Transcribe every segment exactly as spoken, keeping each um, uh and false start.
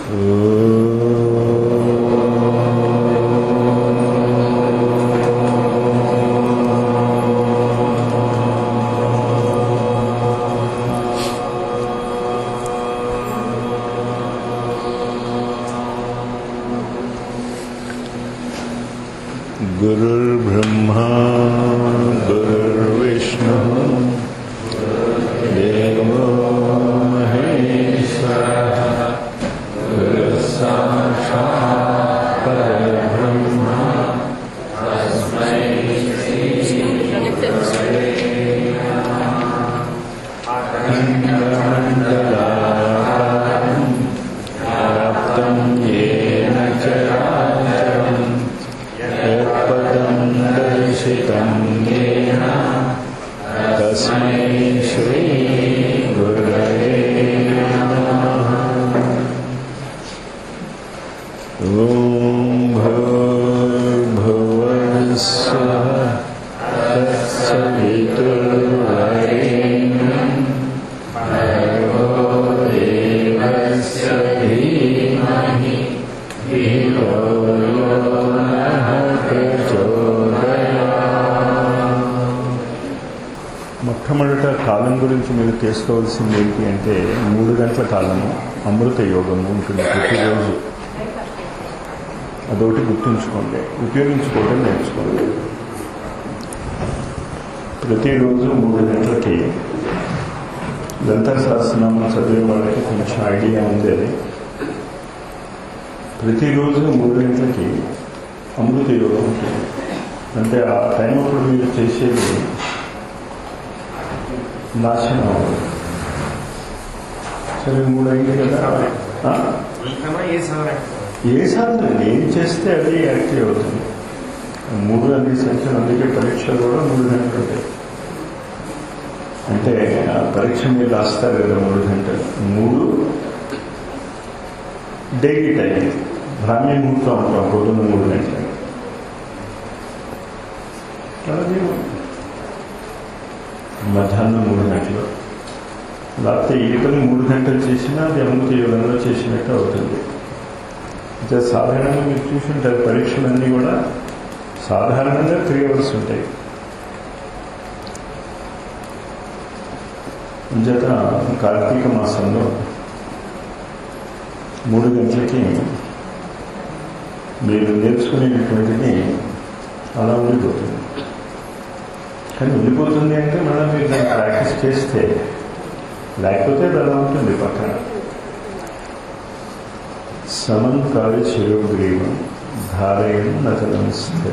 गुरुर्ब्रह्मा गुरुर्विष्णु देवो महेश्वरः गुरुसाक्षात् परब्रह्म तस्मै श्री गुरवे नमः। अखण्डमण्डलाकारं व्याप्तं येन चराचरं यत्पदं दर्शितं येन तस्मै श्री गुरवे नमः। ॐ भूर्भुवः स्वः तत्सवितुर्वरेण्यं भर्गो देवस्य धीमहि धियो यो नः మొట్టమొదట కాలం గురించి మీరు తెలుసుకోవాల్సింది ఏంటి అంటే మూడు గంటల కాలము అమృత యోగము ఉంటుంది ప్రతిరోజు. అదొకటి గుర్తుంచుకోండి, ఉపయోగించుకోవడం నేర్చుకోండి. ప్రతిరోజు మూడు గంటలకి లలితా సహస్రనామం చదివే వాళ్ళకి కొంచెం ఐడియా ఉంది. అది ప్రతిరోజు మూడు గంటలకి అమృత యోగం ఉంటుంది. అంటే ఆ టైం అప్పుడు మీరు చేసేది నాశనం అవ్వదు. సరే మూడు అయింది కదా, ఏ సాధన ఏం చేస్తే అది యాక్టివ్ అవుతుంది. మూడు అన్ని సంఖ్యలు, అందుకే పరీక్షలు కూడా మూడు గంటలు ఉంటాయి. అంటే ఆ పరీక్ష మీరు రాస్తారు కదా మూడు గంటలు, మూడు డైలీ టైం. బ్రాహ్మీ ముహూర్తం అంటాం పొద్దున్న మూడు గంటలు. అలాగే మధ్యాహ్నం మూడు గంటలు, లేకపోతే ఏ పని మూడు గంటలు చేసినా అది అమృత యోగంలో చేసినట్టు అవుతుంది. అంటే సాధారణంగా మీరు చూసుంటారు పరీక్షలన్నీ కూడా సాధారణంగా త్రీ అవర్స్ ఉంటాయి. అంచేత కార్తీక మాసంలో మూడు గంటలకి మీరు నేర్చుకునేటటువంటిది అలా ఉండిపోతుంది. కానీ ఉండిపోతుంది అంటే మనం మీరు దాన్ని ప్రాక్టీస్ చేస్తే, లేకపోతే అది అలా ఉంటుంది పక్కన. సమం కావ్య శిరోగ్రీవం ధారయం నచలం స్థిర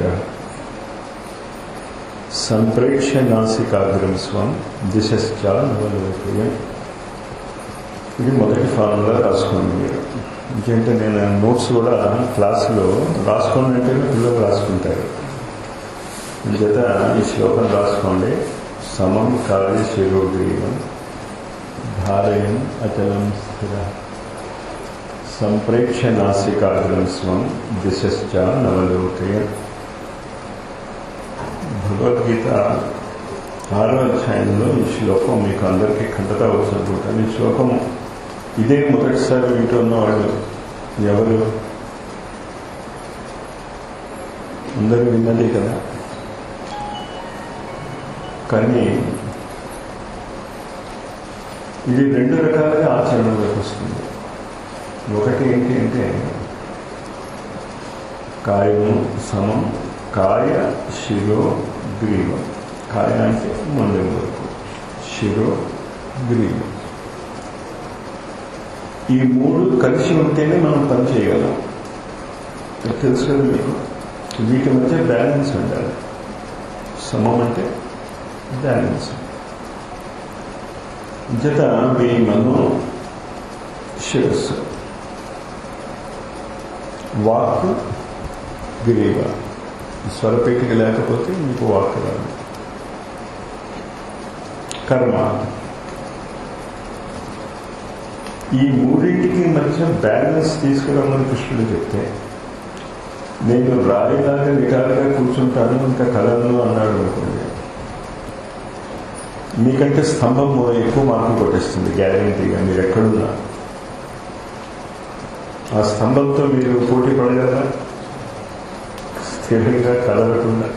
సంప్రేక్ష నాసికాగ్రం స్వం దిశశ్చ నవలోకయం. ఇది మొదటి ఫార్ములా రాసుకోండి మీరు. ఇంకేంటే నేను నోట్స్ కూడా క్లాసులో రాసుకోండి పిల్లలు రాసుకుంటారు. అంచేత ఈ శ్లోకం రాసుకోండి. సమం కావ్య శిరోగ్రీవం ధారయం అచలం స్థిర సంప్రేక్ష నాసికాగ్రం స్వం దిశశ్చ నవలోకయం. భగవద్గీత ఆరో అధ్యాయంలో ఈ శ్లోకం మీకు అందరికీ ఖండతా వచ్చనుకుంటాను. ఈ శ్లోకం ఇదే మొదటిసారి వింటున్న వాళ్ళు ఎవరు? అందరూ విన్నది కదా. కానీ ఇది రెండు రకాలుగా ఆచరణలోకి వస్తుంది. ఒకటి ఏంటి అంటే కాయము సమం, కాయ శిరో గ్రీవం. కాయ అంటే మొండెం వరకు, శిరో గ్రీవం. ఈ మూడు కలిసి ఉంటేనే మనం పని చేయగలం. తెలుసు కదా మీకు. వీటి మధ్య బ్యాలెన్స్ ఉండాలి. సమం అంటే బ్యాలెన్స్. జత మీ మనో శిరస్సు, వాక్ గ్రీవ. స్వరపేటిక లేకపోతే మీకు వాక్ రాదు. కర్మ. ఈ మూడింటికి మధ్య బ్యాలెన్స్ తీసుకురామని కృష్ణుడు చెప్తే, నేను రాయిలాగా నిటారుగా కూర్చుంటాను ఇంకా కళలను అన్నాడు అనుకోండి, మీకంటే స్తంభం ఎక్కువ మార్పు కొట్టేస్తుంది గ్యారెంటీగా. మీరు ఎక్కడున్నా ఆ స్తంభంతో మీరు పోటీ పడగలరా? స్థిరంగా కదలకుండా.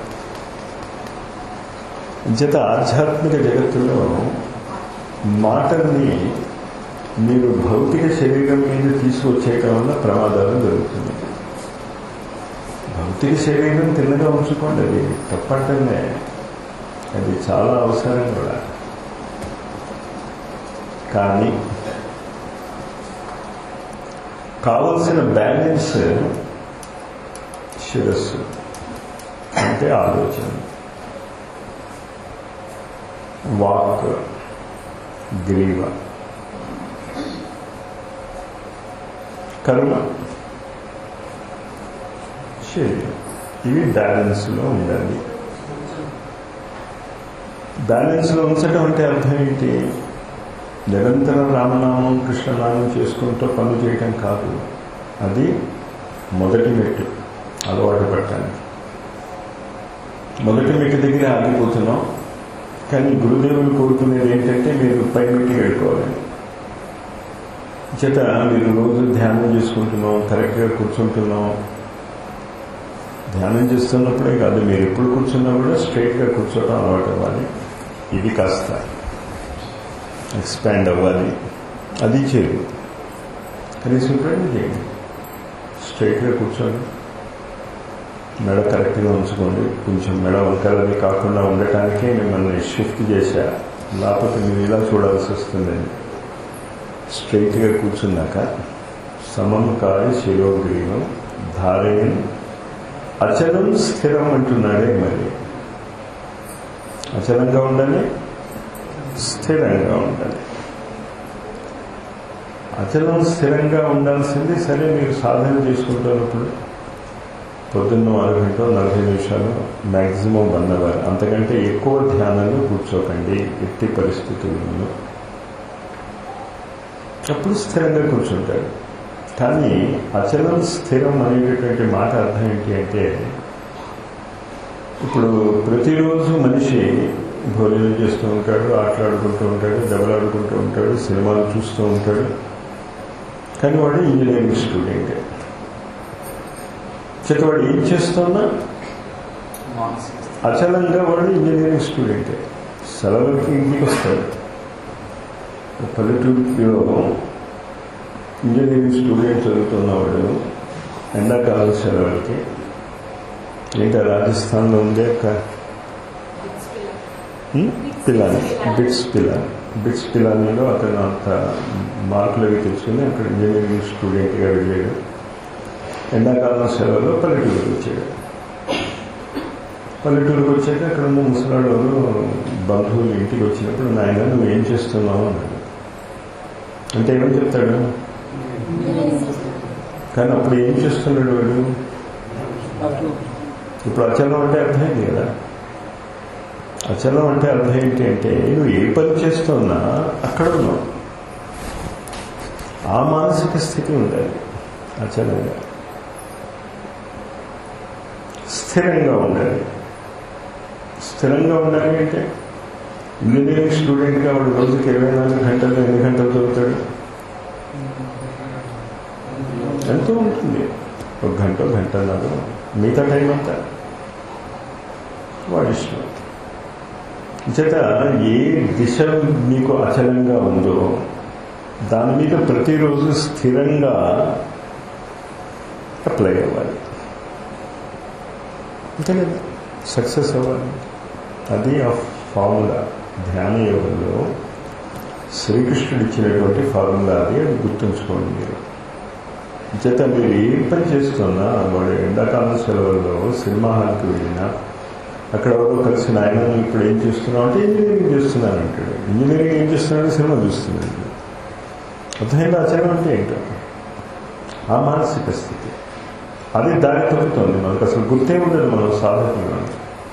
జత ఆధ్యాత్మిక జగత్తులో మాటల్ని మీరు భౌతిక శరీరం మీద తీసుకొచ్చేయటం వల్ల ప్రమాదాలు జరుగుతుంది. భౌతిక శరీరం తిన్నగా ఉంచుకోండి, అది తప్పంటనే, అది చాలా అవసరం కూడా. కానీ కావలసిన బ్యాలెన్స్ శిరస్సు అంటే ఆలోచన, వాక్, గ్రీవ, కర్మ, శరీరం. ఇవి బ్యాలెన్స్లో ఉండాలి. బ్యాలెన్స్లో ఉంచడం అంటే అర్థం ఏంటి? నిరంతరం రామనామం కృష్ణనామం చేసుకుంటూ పనులు చేయటం కాదు. అది మొదటి మెట్టు అలవాటు పడటానికి. మొదటి మెట్టు దగ్గర ఆగిపోతున్నాం. కానీ గురుదేవులు కోరుకునేది ఏంటంటే మీరు పై మెట్టుకి వెళ్ళిపోవాలి. చేత మీరు రోజు ధ్యానం చేసుకుంటున్నాం, కరెక్ట్గా కూర్చుంటున్నాం. ధ్యానం చేస్తున్నప్పుడే కాదు, మీరు ఎప్పుడు కూర్చున్నా కూడా స్ట్రైట్గా కూర్చోవడం అలవాటు అవ్వాలి. ఇది కాస్త ఎక్స్పాండ్ అవ్వాలి. అది చేయదు, కనీసం ప్రయత్నం చేయండి. స్ట్రైట్గా కూర్చోండి, మెడ కరెక్ట్గా ఉంచుకోండి. కొంచెం మెడ వంకరది కాకుండా ఉండటానికే మిమ్మల్ని షిఫ్ట్ చేశా, లేకపోతే మీరు ఇలా చూడాల్సి వస్తుందండి. స్ట్రైట్గా కూర్చున్నాక సమం కాయ శిరోగ్రీవం ధారయం అచలం స్థిరం అంటున్నాడే. మరి అచలంగా ఉండాలి, స్థిరంగా ఉండాలి. అచలం స్థిరంగా ఉండాల్సింది. సరే, మీరు సాధన చేసుకుంటున్నప్పుడు పొద్దున్న అరగంట నలభై నిమిషాలు మ్యాక్సిమం వన్ అవర్, అంతకంటే ఎక్కువ ధ్యానంలో కూర్చోకండి ఎట్టి పరిస్థితుల్లో. అప్పుడు స్థిరంగా కూర్చుంటాడు. కానీ అచలం స్థిరం అనేటటువంటి మాట అర్థం ఏంటి అంటే, ఇప్పుడు ప్రతిరోజు మనిషి భోజనం చేస్తూ ఉంటాడు, ఆటలాడుకుంటూ ఉంటాడు, దెబ్బలాడుకుంటూ ఉంటాడు, సినిమాలు చూస్తూ ఉంటాడు. కానీ వాడు ఇంజనీరింగ్ స్టూడెంట్. చేత వాడు ఏం చేస్తున్నా అచలంగా వాడు ఇంజనీరింగ్ స్టూడెంటే. సెలవులకి ఇంటికి వస్తాడు. పల్లెటూరులో ఇంజనీరింగ్ స్టూడెంట్ చదువుతున్నవాడు ఎండాకాలం సెలవులకి ఏంటో రాజస్థాన్లో ఉండే ఒక పిలాని, బిట్స్ పిలాని, బిట్స్ పిలానీలో అతను అంత మార్కులు అవి తెచ్చుకుని అక్కడ ఇంజనీరింగ్ స్టూడెంట్గా వెళ్ళాడు. ఎండాకాలం సెలవులో పల్లెటూరుకి వచ్చాడు. పల్లెటూరుకి వచ్చాక అక్కడ ఉన్న ముసలాడు బంధువులు ఇంటికి వచ్చినప్పుడు, నాయన నువ్వు ఏం చేస్తున్నావు అన్నాడు. అంటే ఏమని చెప్తాడు? కానీ అప్పుడు ఏం చేస్తున్నాడు వాడు? ఇప్పుడు అచలం అంటే అర్థం ఏంటి కదా? అచలం అంటే అర్థం ఏంటి అంటే నువ్వు ఏ పని చేస్తున్నా అక్కడ ఉన్నావు. ఆ మానసిక స్థితి ఉండాలి. అచలంగా స్థిరంగా ఉండాలి. స్థిరంగా ఉండాలి అంటే ఇంజనీరింగ్ స్టూడెంట్గా వాడు రోజుకి ఇరవై నాలుగు గంటలు ఎన్ని గంటలు చదువుతాడు? ఎంతో ఉంటుంది, ఒక గంట గంటన్నర. మిగతా టైం అంతా వాడి ఇష్టం. చేత ఏ దిశ మీకు అచలంగా ఉందో దాని మీద ప్రతిరోజు స్థిరంగా అప్లై అవ్వాలి. అంతే కదా, సక్సెస్ అవ్వాలి. అది ఆ ఫార్ములా. ధ్యాన యోగంలో శ్రీకృష్ణుడు ఇచ్చినటువంటి ఫార్ములా అది. అది గుర్తుంచుకోండి మీరు. చేత మీరు ఏ పని చేస్తున్నా, వాడు ఎండాకాలం సెలవుల్లో సినిమా హాల్కి వెళ్ళినా అక్కడ ఎవరో కలిసి ఆయన ఇప్పుడు ఏం చేస్తున్నావు అంటే ఇంజనీరింగ్ చేస్తున్నాను అంటాడు. ఇంజనీరింగ్ ఏం చేస్తున్నాడు? సినిమా చూస్తున్నాడు. అర్థమైంది ఆచారం అంటే ఏంటో? ఆ మానసిక స్థితి అది దారి తప్పుతుంది. మనకు అసలు గుర్తే ఉండదు మనం సాధకులు.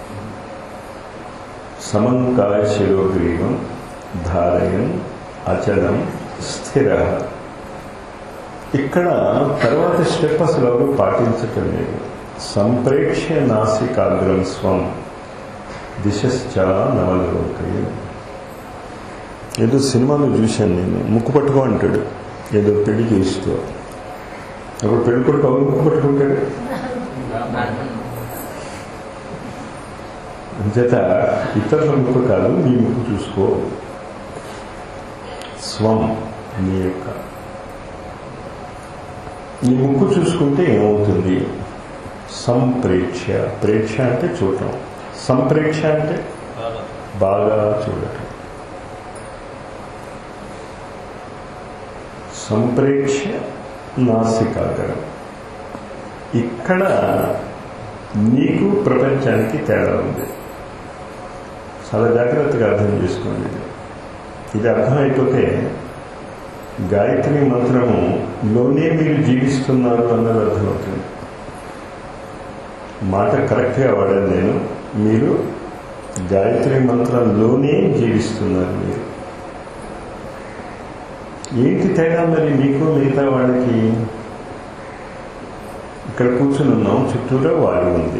సమంకాయ శిరోగ్రీవం ధారయం అచలం స్థిర. ఇక్కడ తర్వాత స్టెప్ అసలు ఎవరు పాటించటం లేదు. సంప్రేక్ష్య నాసికాగ్రం స్వం దిశశ్చ నవలోకయం. ఏదో సినిమాలో చూశాను నేను, ముక్కు పట్టుకో అంటాడు ఏదో పెళ్లి చేస్తూ. అప్పుడు పెళ్లి కొడుకు అవును ముక్కు పట్టుకుంటాడు. అంచేత ఇతరుల ముక్కు కాదు, మీ ముక్కు చూసుకో. స్వం నీ యొక్క నీ ముక్కు చూసుకుంటే ఏమవుతుంది? సంప్రేక్ష. ప్రేక్ష అంటే చూడటం, సంప్రేక్ష అంటే బాగా చూడటం. సంప్రేక్ష నాసికాగ్రం. ఇక్కడ నీకు ప్రపంచానికి తేడా ఉంది. చాలా జాగ్రత్తగా అర్థం చేసుకోండి. ఇది అర్థమైపోతే గాయత్రి మంత్రములోనే మీరు జీవిస్తున్నారు అన్నది అర్థమవుతుంది. మాట కరెక్ట్గా వాడాను నేను. మీరు గాయత్రి మంత్రంలోనే జీవిస్తున్నారు. మీరు ఏంటి తేడా మరి మీకు మిగతా వాళ్ళకి? ఇక్కడ కూర్చుని ఉన్నాం, చుట్టూరా వాయు ఉంది,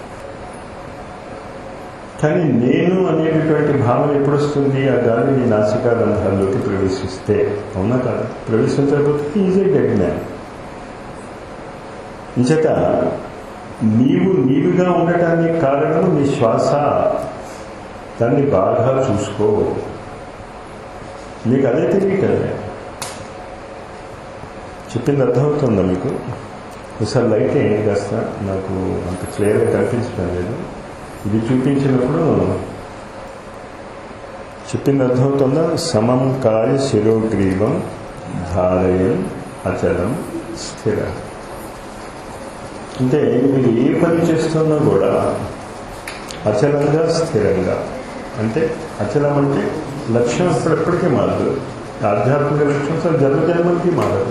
కానీ నేను అనేటటువంటి భావన ఎప్పుడు వస్తుంది? ఆ గాలి నీ నాసికా రంధ్రాల్లోకి ప్రవేశిస్తే. అవునా కాదు? ప్రవేశించకపోతే ఈజీ డెడ్ మ్యాన్. ఇంచేత నీవు నీవుగా ఉండటానికి కారణం నీ శ్వాస. దాన్ని బాగా చూసుకో. నీకు అదే తెలియటలే. చెప్పింది అర్థమవుతుందా మీకు? ఒకసారి లైట్ ఏంటి కాస్త, నాకు అంత క్లియర్గా కనిపించడం లేదు. ఇది చూపించినప్పుడు చెప్పింది అర్థమవుతుందా? సమం కాయ శిరోగ్రీవం ధారయం అచలం స్థిర. అంటే మీరు ఏ పని చేస్తున్నా కూడా అచలంగా స్థిరంగా. అంటే అచలం అంటే లక్ష్యం ఎప్పటికీ మారదు. ఆధ్యాత్మిక లక్ష్యం సార్ జన్మ జన్మలకి మారదు.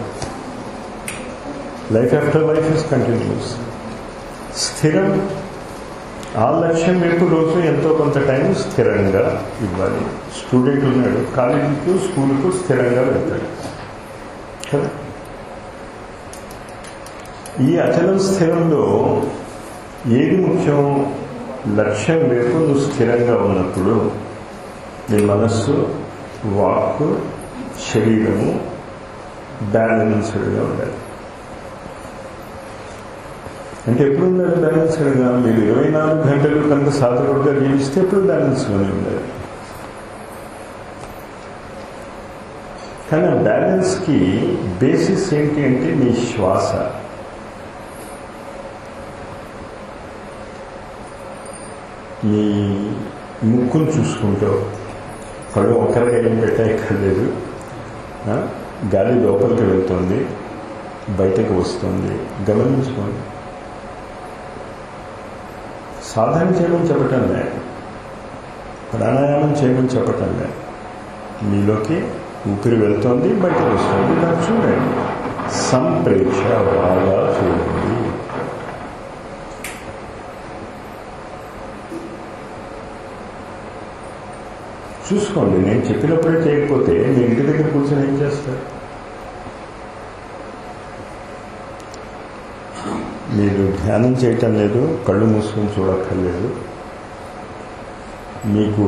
Life after life is continuous. స్థిరం, ఆ లక్ష్యం వైపు రోజు ఎంతో కొంత టైం స్థిరంగా ఇవ్వాలి. స్టూడెంట్ ఉన్నాడు, కాలేజీకు స్కూల్కు స్థిరంగా వెళ్తాడు కదా. ఈ అచలం స్థిరంలో ఏది ముఖ్యం? లక్ష్యం వైపు నువ్వు స్థిరంగా ఉన్నప్పుడు నీ మనస్సు, వాక్కు, శరీరము బ్యాలెన్స్డ్గా ఉండాలి. అంటే ఎప్పుడు ఉండాలి బ్యాలెన్స్డ్గా? మీరు ఇరవై నాలుగు గంటలు కనుక సాధకుడిగా జీవిస్తే ఎప్పుడు బ్యాలెన్స్లోనే ఉండాలి. కానీ ఆ బ్యాలెన్స్కి బేసిస్ ఏంటి అంటే నీ శ్వాస. నీ ముక్కును చూసుకుంటూ, కళ్ళు ఒక్కరిగా ఏం పెట్టక్కర్లేదు. గాలి లోపలికి వెళ్తుంది, బయటకు వస్తుంది, గమనించుకోండి. సాధన చేయమని చెప్పటం లేదు, ప్రాణాయామం చేయమని చెప్పటం లేదు. మీలోకి ఊపిరి వెళ్తుంది, బయటకు వస్తుంది, దాన్ని చూడండి. సంప్రేక్ష బాగా చూడండి. చూసుకోండి. నేను చెప్పినప్పుడే చేయకపోతే మీ ఇంటి దగ్గర కూర్చొని ఏం చేస్తారు? మీరు ధ్యానం చేయటం లేదు, కళ్ళు మూసుకొని చూడక్కర్లేదు. మీకు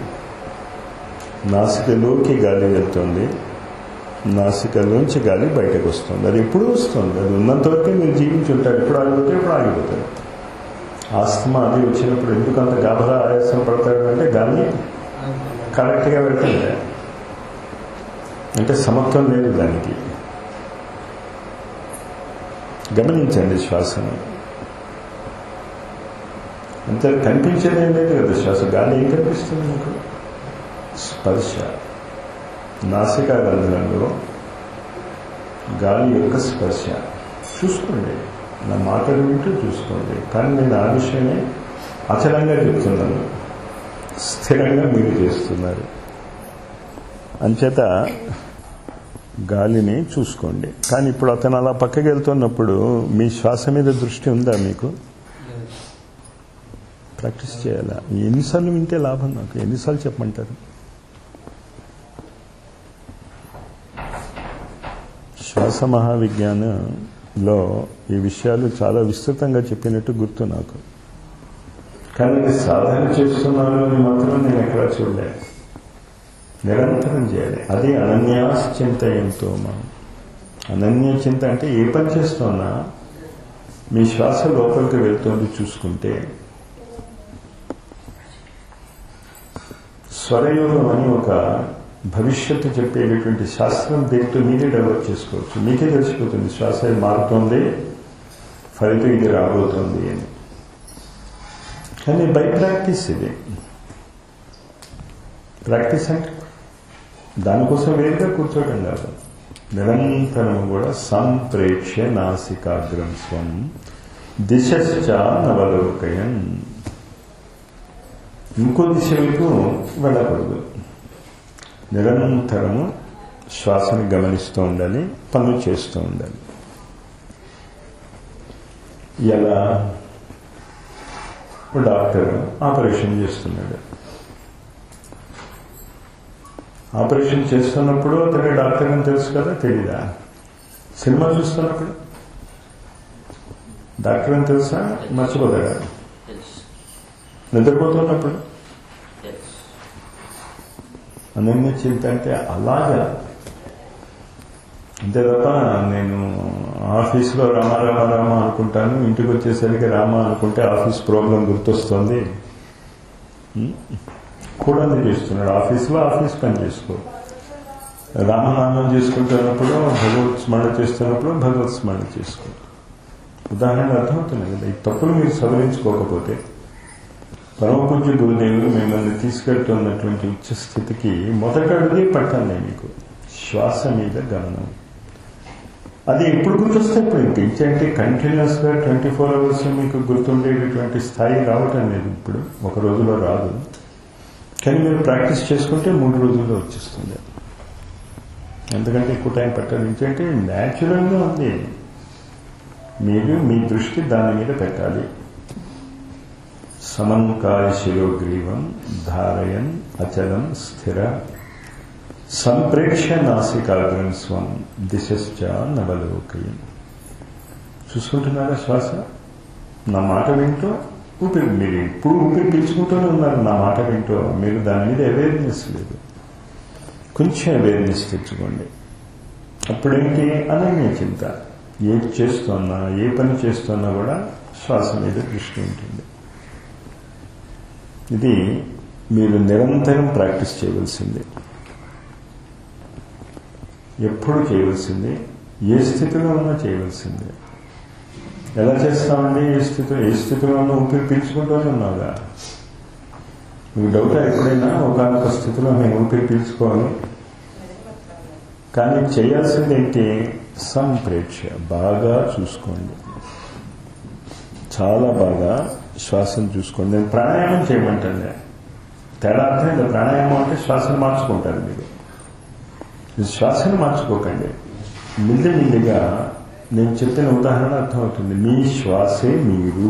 నాసికలోకి గాలి వెళ్తుంది, నాసికలోంచి గాలి బయటకు వస్తుంది. అది ఎప్పుడు వస్తుంది? అది ఉన్నంతవరకే మీరు జీవించుంటారు. ఎప్పుడు ఆగిపోతే ఎప్పుడు ఆగిపోతారు. ఆస్తమా అది వచ్చినప్పుడు ఎందుకు అంత గాబరా ఆయాసం పడతాడు అంటే గాలి కరెక్ట్గా వెళ్తుంది. అంటే సమత్వం లేదు దానికి. గమనించండి శ్వాసను. అంతే, కనిపించేదేం లేదు కదా శ్వాస. గాలి ఏం కనిపిస్తుంది మీకు? స్పర్శ. నాసికా రంధ్రంలో గాలి యొక్క స్పర్శ చూసుకోండి. నా మాటలు వింటూ చూసుకోండి. కానీ నేను ఆ విషయమే అచలంగా చెప్తున్నాను, స్థిరంగా మీరు చేస్తున్నారు. అంచేత గాలిని చూసుకోండి. కానీ ఇప్పుడు అతను అలా పక్కకి వెళ్తున్నప్పుడు మీ శ్వాస మీద దృష్టి ఉందా మీకు? ప్రాక్టీస్ చేయాలా? ఎన్నిసార్లు వింటే లాభం? నాకు ఎన్నిసార్లు చెప్పమంటారు? శ్వాస మహావిజ్ఞానంలో ఈ విషయాలు చాలా విస్తృతంగా చెప్పినట్టు గుర్తు నాకు. కానీ సాధన చేస్తున్నారు అని మాత్రం నేను ఎక్కడా చూడలేదు. నిరంతరం చేయాలి. అది అనన్యాశ్చింతయంతో మనం అనన్య చింత అంటే ఏ పని చేస్తున్నా మీ శ్వాస లోపలికి వెళ్తుంది చూసుకుంటే, స్వరయోగం అని ఒక భవిష్యత్తు చెప్పేటటువంటి శాస్త్రం దీంతో మీరే డెవలప్ చేసుకోవచ్చు. మీకే తెలిసిపోతుంది శ్వాస మారుతోంది, ఫలితం ఇది రాబోతోంది అని. కానీ బై ప్రాక్టీస్ ఇది. ప్రాక్టీస్ అంటే దానికోసం వేరుగా కూర్చోవడం కాదు, నిరంతరం కూడా సంప్రేక్ష నాసికాగ్రం స్వం దిశశ్చ నవలోకయన్. ఇంకో దిశ వైపు వెళ్ళకూడదు, నిరంతరము శ్వాసని గమనిస్తూ ఉండాలి, పనులు చేస్తూ ఉండాలి. ఎలా? డాక్టర్ ఆపరేషన్ చేస్తున్నాడు, ఆపరేషన్ చేస్తున్నప్పుడు అతని డాక్టర్ అని తెలుసు కదా, తెలీదా? సినిమా చూస్తున్నప్పుడు డాక్టర్ అని తెలుసా? మర్చిపోతాడా? నిద్రపోతున్నప్పుడు అనన్య చింత అంటే అలాగా. అంతే తప్ప నేను ఆఫీస్లో రామ రామ రామ అనుకుంటాను, ఇంటికి వచ్చేసరికి రామ అనుకుంటే ఆఫీస్ ప్రాబ్లం గుర్తొస్తుంది కూడా చేస్తున్నాడు. ఆఫీస్లో ఆఫీస్ పని చేసుకో, రామనామం చేసుకుంటున్నప్పుడు భగవత్ స్మరణ చేస్తున్నప్పుడు భగవత్ స్మరణ చేసుకో. ఉదాహరణ అర్థమవుతుంది కదా. ఈ తప్పులు మీరు సవరించుకోకపోతే పరమపూజ్య గురుదేవులు మిమ్మల్ని తీసుకెళ్తున్నటువంటి ఉచ్చస్థితికి మొదటి అడుగే పట్టాలి మీకు. శ్వాస మీద గమనం. అది ఎప్పుడు గుర్తొస్తే ఇప్పుడు ఇంకేంటి కంటిన్యూస్గా ట్వంటీ ఫోర్ అవర్స్ మీకు గుర్తుండేటటువంటి స్థాయి రావటం లేదు. ఇప్పుడు ఒక రోజులో రాదు, కానీ మీరు ప్రాక్టీస్ చేసుకుంటే మూడు రోజుల్లో వచ్చేస్తుంది. ఎందుకంటే ఎక్కువ టైం పట్టాలి. ఏంటంటే న్యాచురల్గా ఉంది, మీరు మీ దృష్టి దాని మీద పెట్టాలి. సమంకాయ శిరోగ్రీవం ధారయన్ అచలం స్థిర సంప్రేక్ష నాసికాగ్రం స్వం దిశశ్చ నవలోకయం. చూసుకుంటున్నారా శ్వాస? నా మాట వింటూ ఊపిరి, మీరు ఇప్పుడు ఊపిరి పీల్చుకుంటూనే ఉన్నారు, నా మాట వింటూ. మీరు దాని మీద అవేర్నెస్ లేదు, కొంచెం అవేర్నెస్ తెచ్చుకోండి. అప్పుడేంటి? అనన్య చింత. ఏ చేస్తున్నా, ఏ పని చేస్తున్నా కూడా శ్వాస మీద దృష్టి ఉంటుంది. ఇది మీరు నిరంతరం ప్రాక్టీస్ చేయవలసింది, ఎప్పుడు చేయవలసింది, ఏ స్థితిలో ఉన్నా చేయవలసింది. ఎలా చేస్తామండి? ఏ స్థితిలో ఏ స్థితిలో ఉన్నా ఊపిరి పీల్చుకుంటూనే ఉన్నాగా. మీకు డౌట్ ఎప్పుడైనా ఒకనొక స్థితిలో మేము ఊపిరి పీల్చుకోవాలి, కానీ చేయాల్సింది ఏంటి? సంప్రేక్ష. బాగా చూసుకోండి, చాలా బాగా శ్వాసను చూసుకోండి. నేను ప్రాణాయామం చేయమంటాను. తేడా అర్థమైంది. ప్రాణాయామం అంటే శ్వాసను మార్చుకుంటారు మీరు. శ్వాసను మార్చుకోకండి, మెల్లిమెల్లిగా. నేను చెప్పిన ఉదాహరణ అర్థమవుతుంది. మీ శ్వాసే మీరు.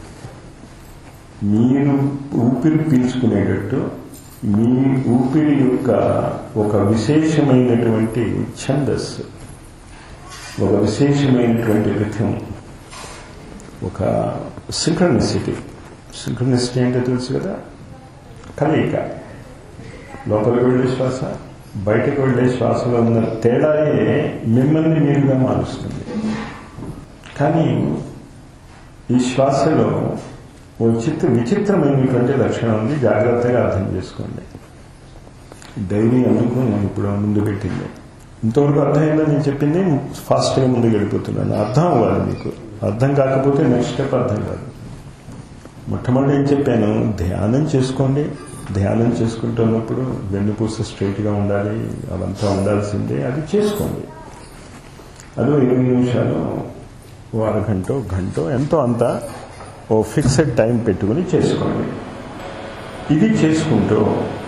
మీరు ఊపిరి పీల్చుకునేటట్టు మీ ఊపిరి యొక్క ఒక విశేషమైనటువంటి ఛందస్సు, ఒక విశేషమైనటువంటి రిథం, ఒక సింక్రనిసిటీ. సింక్రనిసిటీ అంటే తెలుసు కదా, కలయిక. లోపలికి వెళ్ళే శ్వాస, బయటకు వెళ్ళే శ్వాసలో ఉన్న తేడాయే మిమ్మల్ని మీరుగా మారుస్తుంది. కానీ ఈ శ్వాసలో ఓ చిత్ర విచిత్రమైనటువంటి లక్షణం ఉంది, జాగ్రత్తగా అర్థం చేసుకోండి. డైరీ అందుకు నేను ఇప్పుడు ముందు పెట్టింది. ఇంతవరకు అర్థమైందా నేను చెప్పింది? ఫాస్ట్గా ముందుకు వెళ్ళిపోతున్నాను. అర్థం అవ్వాలి మీకు. అర్థం కాకపోతే నెక్స్ట్ స్టెప్ అర్థం కాదు. మొట్టమొదటి ఏం చెప్పాను? ధ్యానం చేసుకోండి. ధ్యానం చేసుకుంటున్నప్పుడు వెన్నుపూస స్ట్రైట్గా ఉండాలి, అవంతా ఉండాల్సిందే. అది చేసుకోండి. అది ఇరవై నిమిషాలు, ఓ అరగంట, గంట, ఎంతో అంత ఓ ఫిక్స్డ్ టైం పెట్టుకుని చేసుకోండి. ఇది చేసుకుంటూ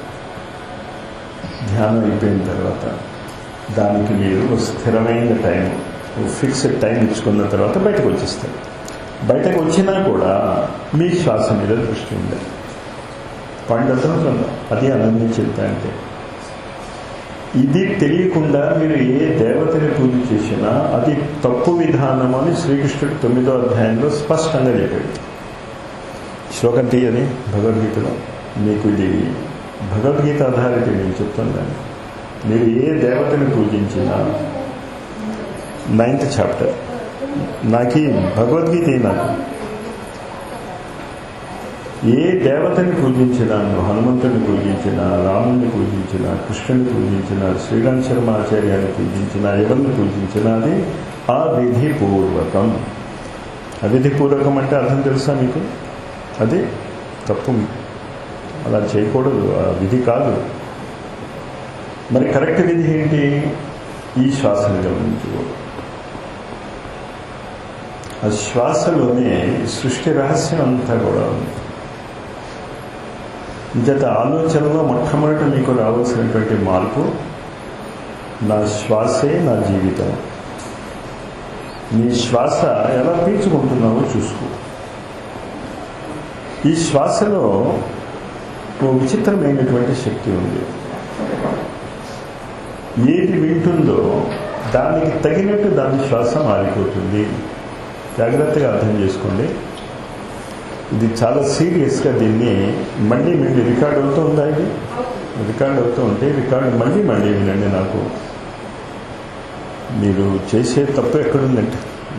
ధ్యానం అయిపోయిన తర్వాత దానికి మీరు స్థిరమైన టైం, ఫిక్స్డ్ టైం ఇచ్చుకున్న తర్వాత బయటకు వచ్చేస్తారు. బయటకు వచ్చినా కూడా మీ శ్వాస మీద దృష్టి ఉండాలి. పాయింట్ అర్థమవుతుందా? అది అనన్య చింత అంటే. ఇది తెలియకుండా మీరు ఏ దేవతని పూజ చేసినా అది తప్పు విధానం అని శ్రీకృష్ణుడు తొమ్మిదో అధ్యాయంలో స్పష్టంగా చెప్పాడు. శ్లోకం తీయని భగవద్గీతలో. మీకు ఇది భగవద్గీత ఆధారిత నేను చెప్తున్నాను. మీరు ఏ దేవతని పూజించినా నైన్త్ చాప్టర్. నాకు ఈ భగవద్గీత నాకు ఏ దేవతని పూజించినా, హనుమంతుని పూజించినా, రాముని పూజించినా, కృష్ణుని పూజించినా, శ్రీరామ్ శర్మ ఆచార్యాన్ని పూజించినా, ఎవరిని పూజించినా అది అవిధిపూర్వకం. అవిధిపూర్వకం అంటే అర్థం తెలుసా మీకు? అది తప్పు, అలా చేయకూడదు, ఆ విధి కాదు. మరి కరెక్ట్ విధి ఏంటి? ఈ శ్వాసను గమనించుకోవడం. ఆ శ్వాసలోనే సృష్టి రహస్యం అంతా కూడా ఉంది. జత ఆలోచనలో మొట్టమొదటి మీకు రావాల్సినటువంటి మార్పు, నా శ్వాసే నా జీవితం. నీ శ్వాస ఎలా పీల్చుకుంటున్నావో చూసుకో. ఈ శ్వాసలో ఓ విచిత్రమైనటువంటి శక్తి ఉంది. ఏది వింటుందో దానికి తగినట్టు దాని శ్వాస మారిపోతుంది. జాగ్రత్తగా అర్థం చేసుకోండి. ఇది చాలా సీరియస్గా దీన్ని మళ్ళీ మళ్ళీ రికార్డ్ అవుతూ ఉందా? ఇది రికార్డ్ అవుతూ ఉంటే రికార్డు మళ్ళీ మళ్ళీ వినండి. నాకు మీరు చేసే తప్పు ఎక్కడుందంటే,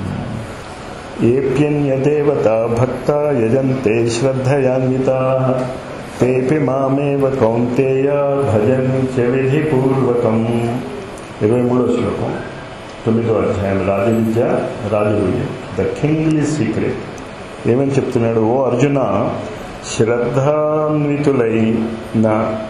ఏప్యన్యదేవత భక్త యజంతే శ్రద్ధయాన్వితా తేపి మామేవ కౌంతేయ భజంచ విధిపూర్వకం. ఇరవై మూడో శ్లోకం, తొమ్మిదో అధ్యాయం, రాజవిద్య రాజవిద్య, ద కింగ్లీ సీక్రెట్. ఏమని చెప్తున్నాడు? ఓ అర్జున, శ్రద్ధాన్వితులైన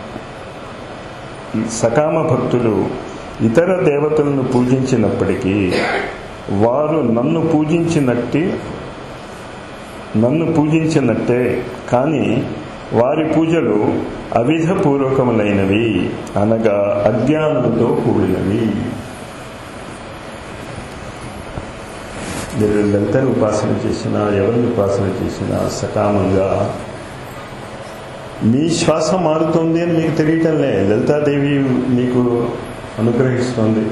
సకామ భక్తులు ఇతర దేవతలను పూజించినప్పటికీ వారు నన్ను పూజించినట్టు నన్ను పూజించినట్టే కానీ వారి పూజలు అవిధపూర్వకములైనవి, అనగా అజ్ఞానముతో కూడినవి. మీరు లలితను ఉపాసన చేసినా, ఎవరిని ఉపాసన చేసినా సకామంగా మీ శ్వాస మారుతోంది అని మీకు తెలియటంలే. లలితాదేవి మీకు అనుగ్రహిస్తుంది,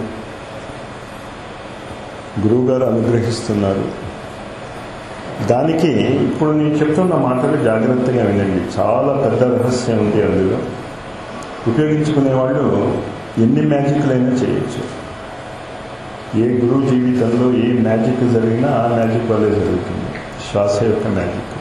గురువుగారు అనుగ్రహిస్తున్నారు. దానికి ఇప్పుడు నేను చెప్తున్న మాటలు జాగ్రత్తగా వినండి. చాలా పెద్ద రహస్యం ఉంది అందులో. ఉపయోగించుకునే వాళ్ళు ఎన్ని మ్యాజిక్లైనా చేయొచ్చు. ఏ గురువు జీవితంలో ఏ మ్యాజిక్ జరిగినా ఆ మ్యాజిక్ వల్లే జరుగుతుంది. శ్వాస యొక్క మ్యాజిక్.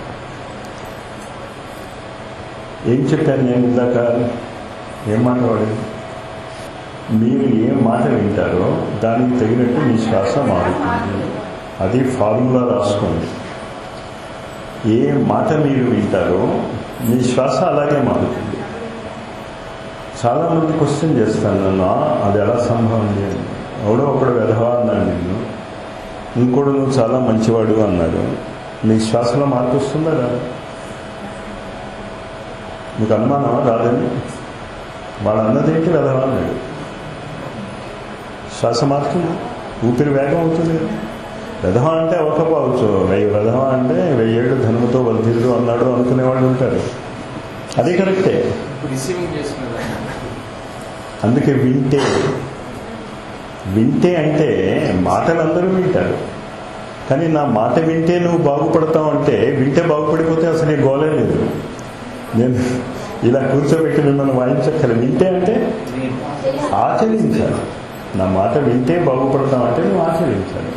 ఏం చెప్పాను నేను ఇందాక? ఏం మాట వాడింది? మీరు ఏ మాట వింటారో దానికి తగినట్టు మీ శ్వాస మారుతుంది. అది ఫార్ములా రాసుకోండి. ఏ మాట మీరు వింటారో మీ శ్వాస అలాగే మారుతుంది. చాలామంది క్వశ్చన్ చేస్తాను నన్ను, అది ఎలా సంభవం అని. ఎవడో ఒకడు వెధవా అన్నాడు నిన్ను, ఇంకోడు నువ్వు చాలా మంచివాడు అన్నాడు. మీ శ్వాసలో మార్పు వస్తుందా రాదు? మీకు అనుమానమా? రాదని. వాడు అన్నదేంటి వెధవా అన్నాడు. శ్వాస మారుతుంది, ఊపిరి వేగం అవుతుంది. వెధవ అంటే అవ్వకపోవచ్చు, వెయ్యి వెధవ అంటే వెయ్యేళ్ళు ధనముతో వర్ధిల్లు అన్నాడు అనుకునేవాళ్ళు ఉంటారు. అది కరెక్టే. అందుకే వింటే వింటే అంటే మాటలు అందరూ వింటారు, కానీ నా మాట వింటే నువ్వు బాగుపడతావు అంటే, వింటే బాగుపడిపోతే అసలు ఈ గోలే లేదు. నేను ఇలా కూర్చోబెట్టి మిమ్మల్ని వాయించక్కర్లే. వింటే అంటే ఆచరించాలి. నా మాట వింటే బాగుపడతాం అంటే నువ్వు ఆచరించాలి.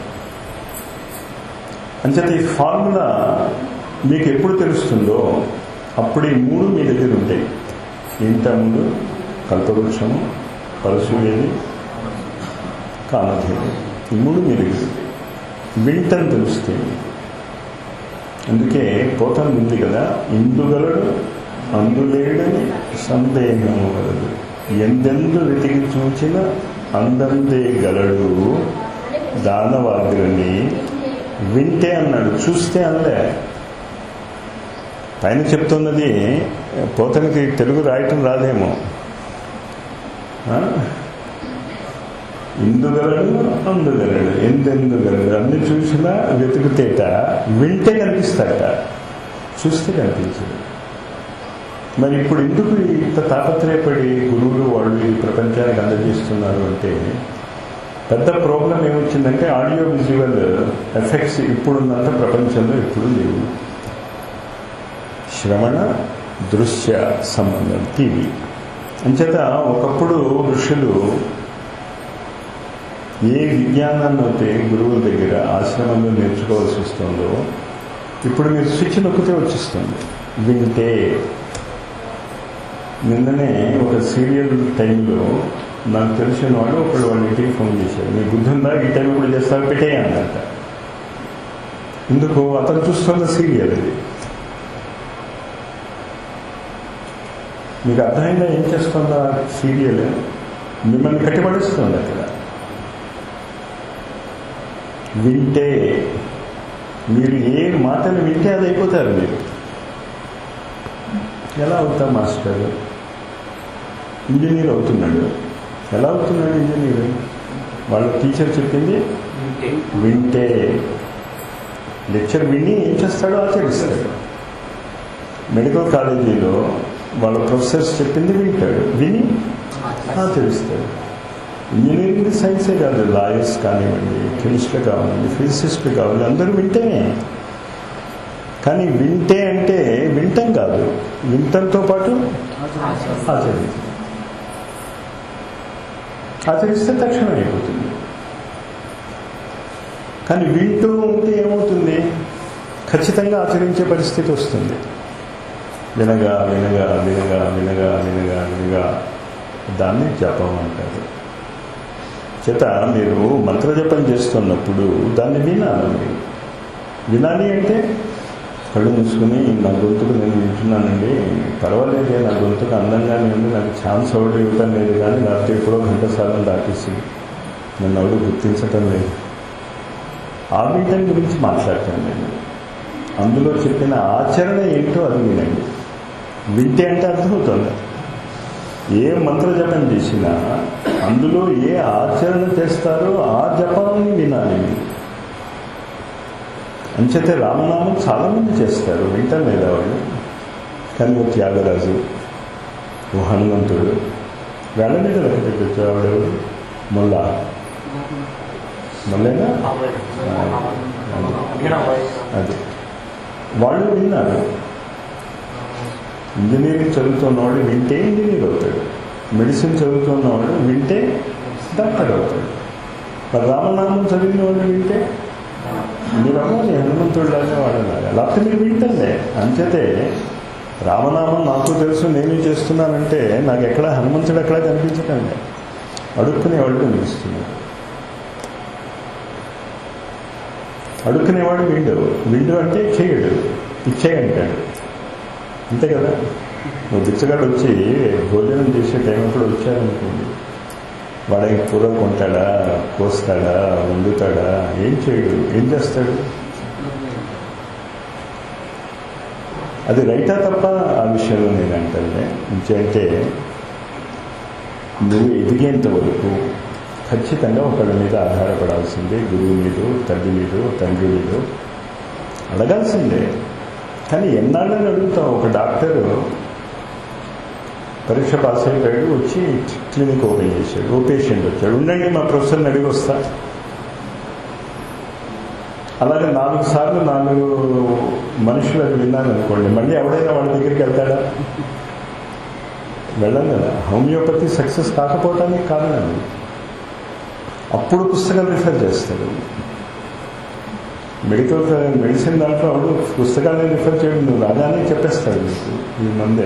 అంచేత ఈ ఫార్ములా మీకు ఎప్పుడు తెలుస్తుందో అప్పుడు ఈ మూడు మీ దగ్గర ఉంటాయి. ఇంత ముందు కల్పవృక్షము, పరశువేది, కామధేను, ఈ మూడు మీ దగ్గర ఉంటాయి. వింటని తెలుస్తుంది. అందుకే పోతం ఉంది కదా, ఇందుగలడు అందులేడని సందేహము గలదు, ఎందెందు వెతికి చూచిన అందందే గలడు దానవాగ్రని. వింటే అన్నాడు, చూస్తే అనలే. పైన చెప్తున్నది పోతనికి తెలుగు రాయటం రాదేమో. ఇందుగలడు అందుగలడు ఎందెందుగలడు, అన్ని చూసినా వెతుకుతేట, వింటే కనిపిస్తాట, చూస్తే కనిపించదు. మరి ఇప్పుడు ఎందుకు ఇంత తాపత్రయపడి గురువులు వాళ్ళు ఈ ప్రపంచానికి అందజేస్తున్నారు అంటే, పెద్ద ప్రాబ్లం ఏమొచ్చిందంటే ఆడియో విజువల్ ఎఫెక్ట్స్ ఇప్పుడున్నంత ప్రపంచంలో ఎప్పుడూ లేవు. శ్రవణ దృశ్య సంబంధం టీవీ అంచేత ఒకప్పుడు ఋషులు ఏ విజ్ఞానాన్ని అయితే గురువుల దగ్గర ఆశ్రమంలో నేర్చుకోవాల్సి వస్తుందో ఇప్పుడు మీరు స్విచ్ నొక్కితే వచ్చేస్తుంది. వింటే నిన్ననే ఒక సీరియల్ టైంలో నాకు తెలిసిన వాళ్ళు ఒకళ్ళు వాళ్ళ ఇంటికి ఫోన్ చేశారు. మీ బుద్ధి ఉందా, ఈ టైం కూడా చేస్తారు, పెట్టేయంట. ఎందుకు? అతను చూస్తున్న సీరియల్ అది. మీకు అర్థమైందా ఏం చేస్తుందా సీరియల్? మిమ్మల్ని కట్టిపడిస్తుంది అక్కడ. వింటే మీరు ఏ మాటలు వింటే అది అయిపోతారు. మీరు ఎలా అవుతాం మాస్టర్? ఇంజనీర్ అవుతున్నాడు. ఎలా అవుతున్నాడు ఇంజనీర్? వాళ్ళ టీచర్ చెప్పింది వింటే. లెక్చర్ విని ఏం చేస్తాడో ఆచరిస్తాడు. మెడికల్ కాలేజీలో వాళ్ళ ప్రొఫెసర్స్ చెప్పింది వింటాడు, విని ఆచరిస్తాడు. ఇంజనీరింగ్ సైన్సే కాదు, లాయర్స్ కానివ్వండి, కెమిస్ట్రీ కావాలి, ఫిజిసిస్టులు కావాలి, అందరూ వింటేనే. కానీ వింటే అంటే వింటం కాదు, వింటంతో పాటు ఆచరించాలి. ఆచరిస్తే తక్షణం అయిపోతుంది. కానీ వింటూ ఉంటే ఏమవుతుంది? ఖచ్చితంగా ఆచరించే పరిస్థితి వస్తుంది. వినగా వినగా వినగా వినగా వినగా వినగా దాన్ని జపం అంటారు. చేత మీరు మంత్రజపం చేస్తున్నప్పుడు దాన్ని వినాలి. మీరు వినాలి అంటే కళ్ళు మూసుకుని నా గొంతుకు నేను వింటున్నానండి, పర్వాలేదే, నా గొంతుకు అందంగానే ఉంది, నాకు ఛాన్స్ ఒకటి ఇవ్వటం లేదు, కానీ లేకపోతే ఎప్పుడో ఘంటసాలను దాటేసి నన్ను ఎవరు గుర్తించటం లేదు. ఆ వింటం గురించి మాట్లాడతాను నేను. అందులో చెప్పిన ఆచరణ ఏంటో అది వినండి. వింటే అంటే అర్థమవుతుంది. ఏ మంత్ర జపం చేసినా అందులో ఏ ఆచరణ చేస్తారో ఆ జపాన్ని వినాలి. అంచేతే రామనామం చాలామంది చేస్తారు, వింటారు లేదా వాళ్ళు. కానీ ఓ త్యాగరాజు, ఓ హనుమంతుడు, వాళ్ళ మీద లెక్క పెట్టాడు. మొల్లా మొల్లేనా అది వాళ్ళు విన్నారు. ఇంజనీరింగ్ చదువుతున్నవాడు వింటే ఇంజనీర్ అవుతాడు, మెడిసిన్ చదువుతున్నవాడు వింటే డాక్టర్ అవుతాడు. మరి రామనామం చదివిన వాడు వింటే మీరు అవ్వాలి హనుమంతుడిలాగా వాడలాగా, లేకపోతే మీరు వింటండే. అంచేతే రామనామం నాకు తెలుసు నేనే చేస్తున్నానంటే నాకు ఎక్కడ హనుమంతుడు ఎక్కడా కనిపించకండి, అడుక్కునేవాడు కనిపిస్తున్నాడు. అడుక్కునేవాడు విండు. విండు అంటే చేయడు, ఇచ్చేయంటాడు, అంతే కదా. నువ్వు బిచ్చగాడు వచ్చి భోజనం చేసే టైం అప్పుడు వచ్చారనుకోండి, వాడికి కూర కొంటాడా, కోస్తాడా, వండుతాడా? ఏం చేయడు. ఏం చేస్తాడు? అది రైటా తప్ప ఆ విషయంలో నేను అంటానే. అంటే నువ్వు ఎదిగేంత వరకు ఖచ్చితంగా ఒకళ్ళ మీద ఆధారపడాల్సిందే. గురువు మీద, తల్లి మీద, తండ్రి మీద అడగాల్సిందే. కానీ ఎన్నాళ్ళని అడుగుతావు? ఒక డాక్టరు పరీక్ష పాస్ అయిపోయాడు, వచ్చి క్లినిక్ ఓపెన్ చేశాడు. ఓ పేషెంట్ వచ్చాడు, ఉండండి మా ప్రొఫెసర్ని అడిగి వస్తా. అలాగే నాలుగు సార్లు నాలుగు మనుషులు అది విన్నారనుకోండి, మళ్ళీ ఎవడైనా వాళ్ళ దగ్గరికి వెళ్తాడా? వెళ్ళం కదా. హోమియోపతి సక్సెస్ కాకపోవటానికి కారణం అప్పుడు పుస్తకాలు రిఫర్ చేస్తాడు. మెడికల్ మెడిసిన్ దాంట్లో వాడు పుస్తకాన్ని రిఫర్ చేయడం, నువ్వు రాగానే చెప్పేస్తాడు మీకు ఈ మందే.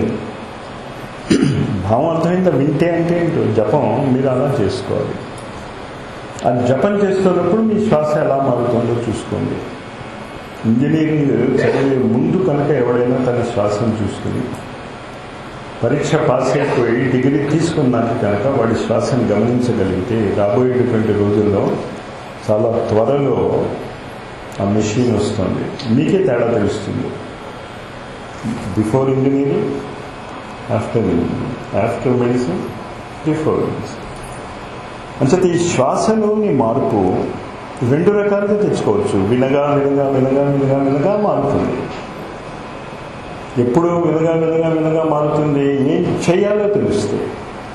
భావం అర్థమైందా? వింటే అంటే ఏంటో జపం మీరు అలా చేసుకోవాలి. ఆ జపం చేస్తున్నప్పుడు మీ శ్వాస ఎలా మారుతుందో చూసుకోండి. ఇంజనీరింగ్ చదివే ముందు కనుక ఎవడైనా తన శ్వాసను చూసుకుని పరీక్ష పాస్ అయిపోయి డిగ్రీ తీసుకున్నాక కనుక వాడి శ్వాసను గమనించగలిగితే రాబోయేటువంటి రోజుల్లో చాలా త్వరలో ఆ మెషిన్ వస్తుంది, మీకే తేడా తెలుస్తుంది. Before engineering, after engineering, after medicine, before medicine. అంటే ఈ శ్వాసలోని మార్పు రెండు రకాలుగా తెచ్చుకోవచ్చు. వినగా వినగా వినగా వినగా వినగా మారుతుంది. ఎప్పుడు వినగా వినగా వినగా మారుతుంది? ఏం చేయాలో తెలుస్తుంది.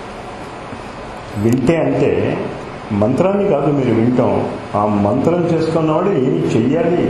వింటే అంటే మంత్రాన్ని కాదు మీరు వింటాం, ఆ మంత్రం చేసుకున్నవాడు ఏమి చెయ్యాలి.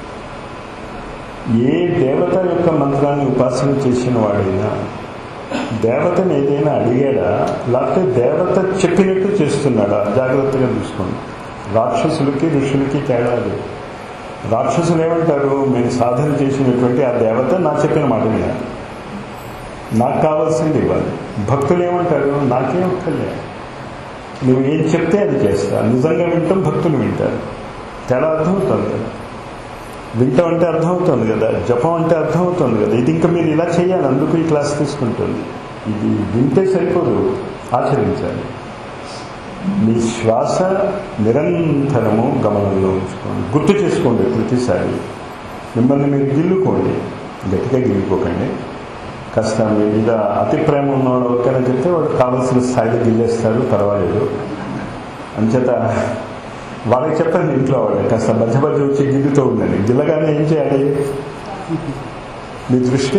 ఏ దేవత యొక్క మంత్రాన్ని ఉపాసన చేసిన వాడైనా దేవతను ఏదైనా అడిగాడా, లేకపోతే దేవత చెప్పినట్టు చేస్తున్నాడా? జాగ్రత్తగా చూసుకోండి. రాక్షసులకి ఋషులకి తేడా అది. రాక్షసులు ఏమంటారు, మేము సాధన చేసినటువంటి ఆ దేవత నా చెప్పిన మాట మీద నాకు కావాల్సింది ఇవ్వాలి. భక్తులు ఏమంటారు, నాకేం ఒక్కలే, నువ్వు ఏం చెప్తే అది చేస్తా. నిజంగా వింటాం, భక్తులు వింటారు. తేడా అర్థమవుతుంది కదా. వింటాం అంటే అర్థమవుతుంది కదా, జపం అంటే అర్థమవుతుంది కదా. ఇది ఇంకా మీరు ఇలా చేయాలి, అందుకు ఈ క్లాస్ తీసుకుంటుంది. ఇది వింటే సరిపోదు, ఆచరించాలి. మీ శ్వాస నిరంతరము గమనంలో ఉంచుకోండి. గుర్తు చేసుకోండి ప్రతిసారి. మిమ్మల్ని మీరు గిల్లుకోండి, గట్టిగా గిల్లుకోకండి. కాస్త మీ మీద అతి ప్రేమ ఉన్నవాడు ఒక్కనే చెప్తే వాడు కావలసిన స్థాయిలో గిల్లేస్తారు, పర్వాలేదు. అంచేత వాళ్ళకి చెప్పండి ఇంట్లో వాళ్ళకి, కాస్త మధ్య మధ్య వచ్చి గిల్లుతూ ఉండండి. గిల్లగానే ఏం చేయాలి, మీ దృష్టి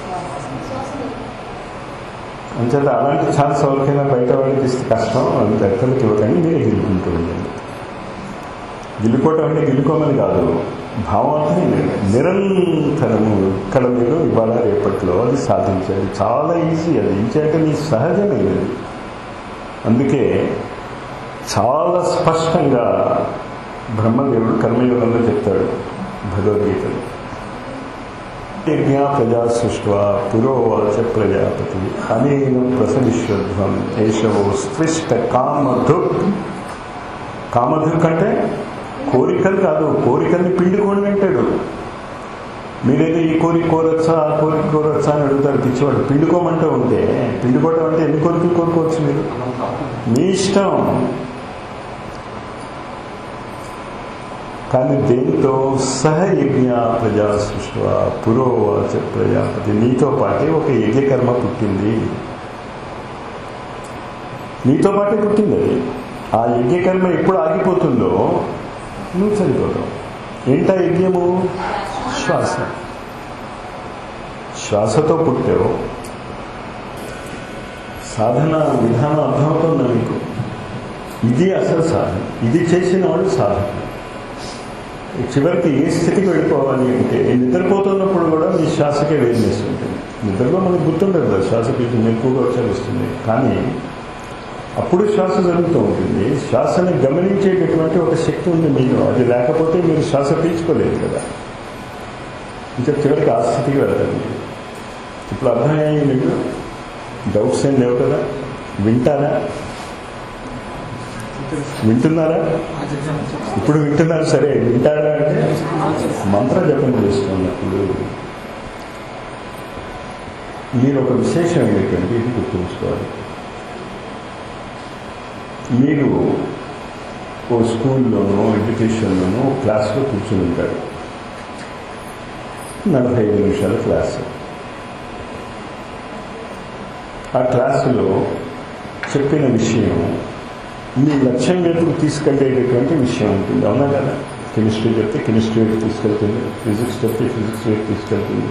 అంచేత అలాంటి ఛాన్స్ ఎవరికైనా బయట వాళ్ళకి ఇస్తే కష్టం, అంత ఎక్కడికి ఇవ్వకండి, మీరే గిల్లుకుంటూ ఉండండి. గిల్లుకోవటం అంటే గిల్లుకోమని కాదు, భావాన్ని నిరంతరము ఇక్కడ మీరు ఇవాళ రేపట్లో అది సాధించాలి. చాలా ఈజీ, అది ఇంచేంటే మీ సహజమైనది. అందుకే చాలా స్పష్టంగా బ్రహ్మదేవుడు కర్మయోగంలో చెప్తాడు భగవద్గీతలో. యజ్ఞ ప్రజా సృష్ట్వా పురోవాచ ప్రజాపతి అనేన ప్రసవిశ్వధ్వం ఏషవో స్పృష్ట కామధుక్. కామధుక్ అంటే కోరికలు కాదు, కోరికల్ని పిండుకోండి అంటాడు. మీరైతే ఈ కోరిక కోరొచ్చా, ఆ కోరిక కోరొచ్చా అని అడుగుతారు పిచ్చివాడు. పిండుకోమంటూ ఉంటే, పిండుకోవడం అంటే ఎన్ని కోరికలు కోరుకోవచ్చు మీరు, మీ ఇష్టం. కానీ దేంతో సహ యజ్ఞ ప్రజా సృష్టి పురోవాచ ప్రజాపతి, నీతో పాటే ఒక యజ్ఞకర్మ పుట్టింది, నీతో పాటే పుట్టింది అది. ఆ యజ్ఞకర్మ ఎప్పుడు ఆగిపోతుందో నువ్వు చనిపోతావు. ఏంటా యజ్ఞము? శ్వాస. శ్వాసతో పుట్టావు. సాధన విధానం అర్థమవుతుందా మీకు? ఇది అసలు సాధన. ఇది చేసిన వాడు సాధన. చివరికి ఏ స్థితికి వెళ్ళిపోవాలి అంటే, నిద్రపోతున్నప్పుడు కూడా మీ శ్వాసకే వేడినెస్ ఉంటుంది. నిద్రలో మనకు గుర్తుండదు కదా, శ్వాస పీల్చి మెక్కువగా వచ్చేస్తుంది. కానీ అప్పుడు శ్వాస జరుగుతూ ఉంటుంది. శ్వాసని గమనించేటటువంటి ఒక శక్తి ఉంది మీలో. అది లేకపోతే మీరు శ్వాస పీల్చుకోలేదు కదా. ఇంకా చివరికి ఆ స్థితికి వెళ్తారు మీరు. ఇప్పుడు అర్థమయ్యాయి మీకు? డౌట్స్ ఏం లేవు కదా? వింటారా? వింటున్నారా? ఇప్పుడు వింటున్నారు. సరే, వింటారా అంటే మంత్ర జపం చేస్తున్నప్పుడు మీరు ఒక విశేషమైనటువంటి ఇది గుర్తుంచుకోవాలి. మీరు ఓ స్కూల్లోనో ఎడ్యుకేషన్లోనో క్లాస్లో కూర్చుని ఉంటారు. నలభై ఐదు నిమిషాల క్లాసు. ఆ క్లాసులో చెప్పిన విషయం మీ లక్ష్యం వైపుకు తీసుకెళ్ళేటటువంటి విషయం ఉంటుంది, అవునా కదా? కెమిస్ట్రీ చెప్తే కెమిస్ట్రీ వైపు తీసుకెళ్తుంది, ఫిజిక్స్ చెప్తే ఫిజిక్స్ వైపు తీసుకెళ్తుంది.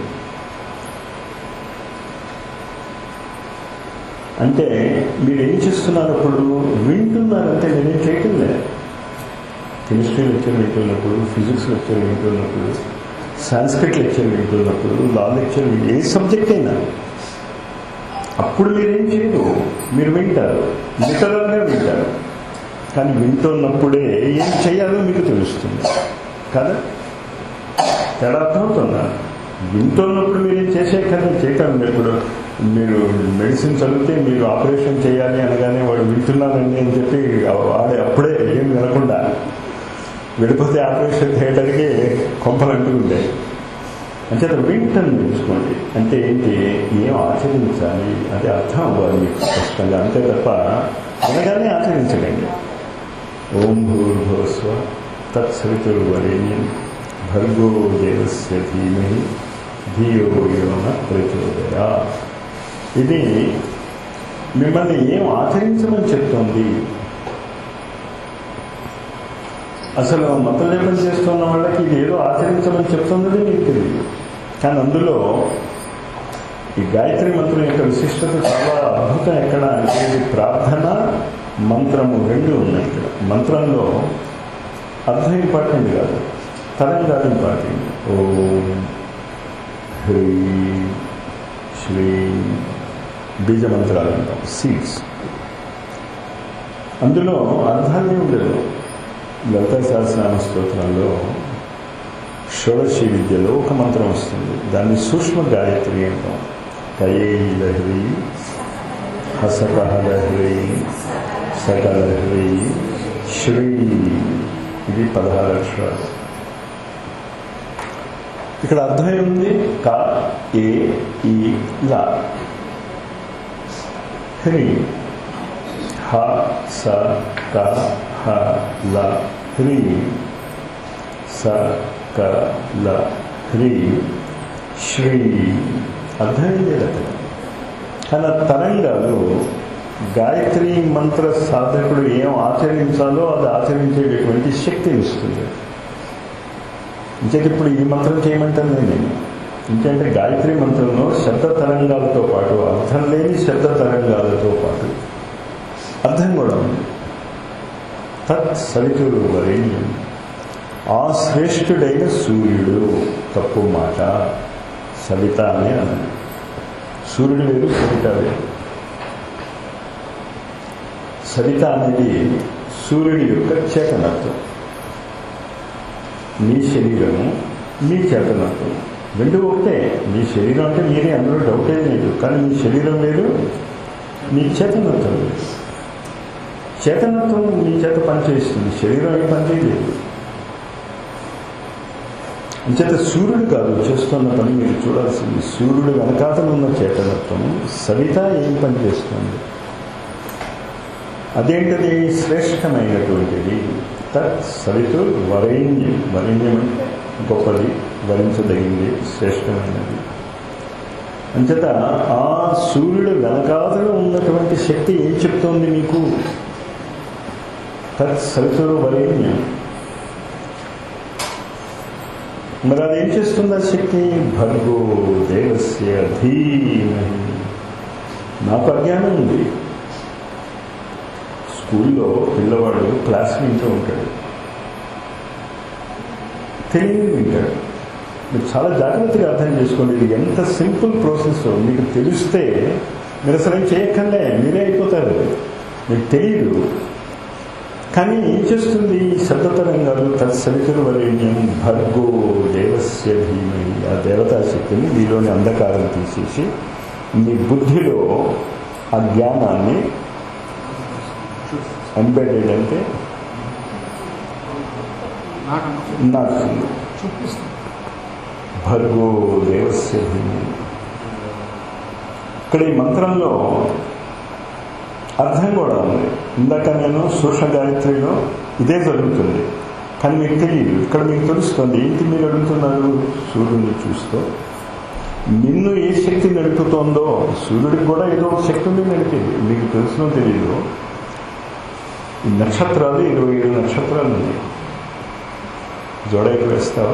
అంటే మీరు ఏం చేస్తున్నారు? అప్పుడు వింటున్నారంటే నేనేం చేయటం లేదు. కెమిస్ట్రీ లెక్చర్ వింటున్నప్పుడు, ఫిజిక్స్ లెక్చర్ వింటున్నప్పుడు, సాంస్క్రిట్ లెక్చర్ వింటున్నప్పుడు, లా లెక్చర్, ఏ సబ్జెక్ట్ అయినా అప్పుడు మీరేం చేయరు, మీరు వింటారు, లిటరల్గా వింటారు. కానీ వింటున్నప్పుడే ఏం చేయాలో మీకు తెలుస్తుంది కదా. తేడా అర్థమవుతుందా? వింటున్నప్పుడు మీరేం చేసే కదా చేయటం. ఇప్పుడు మీరు మెడిసిన్ చదివితే మీరు ఆపరేషన్ చేయాలి అనగానే వాడు వింటున్నానండి అని చెప్పి వాడే అప్పుడే ఏం వినకుండా వెళ్ళిపోతే ఆపరేషన్ చేయడానికి కొంపలు అంటుకుంటాయి. అంచేత వింటని తెలుసుకోండి. అంటే ఏంటి, ఏం ఆచరించాలి అది అర్థం అవ్వాలి మీకు స్పష్టంగా. అంతే తప్ప అనగానే ఆచరించకండి. ఓం భూర్భువస్వ తత్సవితుర్వరేణ్యం భర్గో దేవస్య ధీమహి ధియో యో న ప్రచోదయాత్. ఇది మిమ్మల్ని ఏం ఆచరించమని చెప్తోంది. అసలు మతజపం చేస్తున్న వాళ్ళకి ఇది ఏదో ఆచరించమని చెప్తున్నది మీకు తెలియదు. కానీ అందులో ఈ గాయత్రి మంత్రం యొక్క విశిష్టత చాలా అద్భుతం. ఎక్కడ అంటే ఇది ప్రార్థన మంత్రము రెండు ఉన్నాయి ఇక్కడ. మంత్రంలో అర్థం ఇంపార్టెంట్ కాదు, తరంగాలు ఇంపార్టెంట్. ఓం హ్రీం శ్రీం బీజమంత్రాలు అంటాం, సీడ్స్. అందులో అర్థాన్ని ఉండదు. లలితా సహస్రనామ స్తోత్రంలో షోడశి విద్యలో ఒక మంత్రం వస్తుంది, దాన్ని సూక్ష్మ గాయత్రి అంటాం. కయే లహరి హసకహ లహరి సకలహరి శ్రీ, ఇది పదహారు అక్షరాలు. ఇక్కడ అర్థం ఏముంది? క ఏ ఈ లా, హ్రీ హ స క హ ల హ్రీ స క ల హ్రీ శ్రీ. అర్థం ఏం లేదు అక్కడ. కానీ తరంగాలు గాయత్రి మంత్ర సాధకుడు ఏం ఆచరించాలో అది ఆచరించేటటువంటి శక్తిని ఇస్తుంది. ఇంకేది ఇప్పుడు ఈ మంత్రం చేయమంటాను నేను. ఇంకేంటే గాయత్రి మంత్రంలో శబ్ద తరంగాలతో పాటు అర్థం లేని శబ్ద తరంగాలతో పాటు అర్థం కూడా ఉంది. తత్ సవితురు వరేణ్యం, ఆ శ్రేష్ఠుడైన సూర్యుడు. తప్పు మాట, సవిత అని అన్నది. సూర్యుడు వేరు, సవిత వేరు. సవిత అనేది సూర్యుడి యొక్క చేతనత్వం. మీ శరీరము, మీ చేతనత్వం రెండు ఒకటే. మీ శరీరం అంటే మీరే, అందులో డౌటే లేదు. కానీ మీ శరీరం లేదు, మీ చేతనత్వం లేదు. చేతనత్వం మీ చేత పనిచేస్తుంది, శరీరం ఏం పనిచేయలేదు. అంచేత సూర్యుడు కాదు చేస్తున్న పని మీరు చూడాల్సింది. సూర్యుడు వెనకాతలు ఉన్న చేతనత్వం సవిత ఏం పని చేస్తుంది? అదేంటది? శ్రేష్టమైనటువంటిది. తత్ సవితు వరేణ్యం. వరేణ్యం అంటే గొప్పది, వరించదగింది, శ్రేష్టమైనది. అంచేత ఆ సూర్యుడు వెనకాతలు ఉన్నటువంటి శక్తి ఏం చెప్తోంది మీకు? తత్ సవితు వరేణ్యం. మరి అదేం చేస్తుంది ఆ శక్తి? భర్గో దేవస్య ధీమహి. నాకు అజ్ఞానం ఉంది. స్కూల్లో పిల్లవాడు క్లాస్ వింటూ ఉంటాడు, తెలియని వింటాడు. మీరు చాలా జాగ్రత్తగా అర్థం చేసుకోండి. ఇది ఎంత సింపుల్ ప్రాసెస్. మీకు తెలిస్తే మీరు అసలు ఏం చేయక్కర్లే, మీరే అయిపోతారు. మీకు తెలియదు. కానీ ఏం చేస్తుంది? శబ్ద తరంగాలు తత్సవితురు వరేణ్యం భర్గో దేవస్య ధీమహి. ఆ దేవతా శక్తిని మీలోని అంధకారం తీసేసి మీ బుద్ధిలో ఆ జ్ఞానాన్ని ఎంబెడెడ్ అంటే నాటుతుంది. భర్గో దేవస్య ధీమహి. ఇక్కడ ఈ మంత్రంలో అర్థం కూడా ఉంది. ఇందాక నేను సూక్ష్మ గాయత్రిలో ఇదే జరుగుతుంది, కానీ మీకు తెలియదు. ఇక్కడ మీకు తెలుస్తుంది. ఏంటి మీరు అడుగుతున్నారు? సూర్యుడిని చూస్తూ నిన్ను ఏ శక్తి నడుపుతోందో, సూర్యుడికి కూడా ఏదో శక్తి ఉంది నడిపేది. మీకు తెలుసునో తెలియదు. ఈ నక్షత్రాలు ఇరవై ఏడు నక్షత్రాలు ఉన్నాయి. జోడైకి వేస్తావు.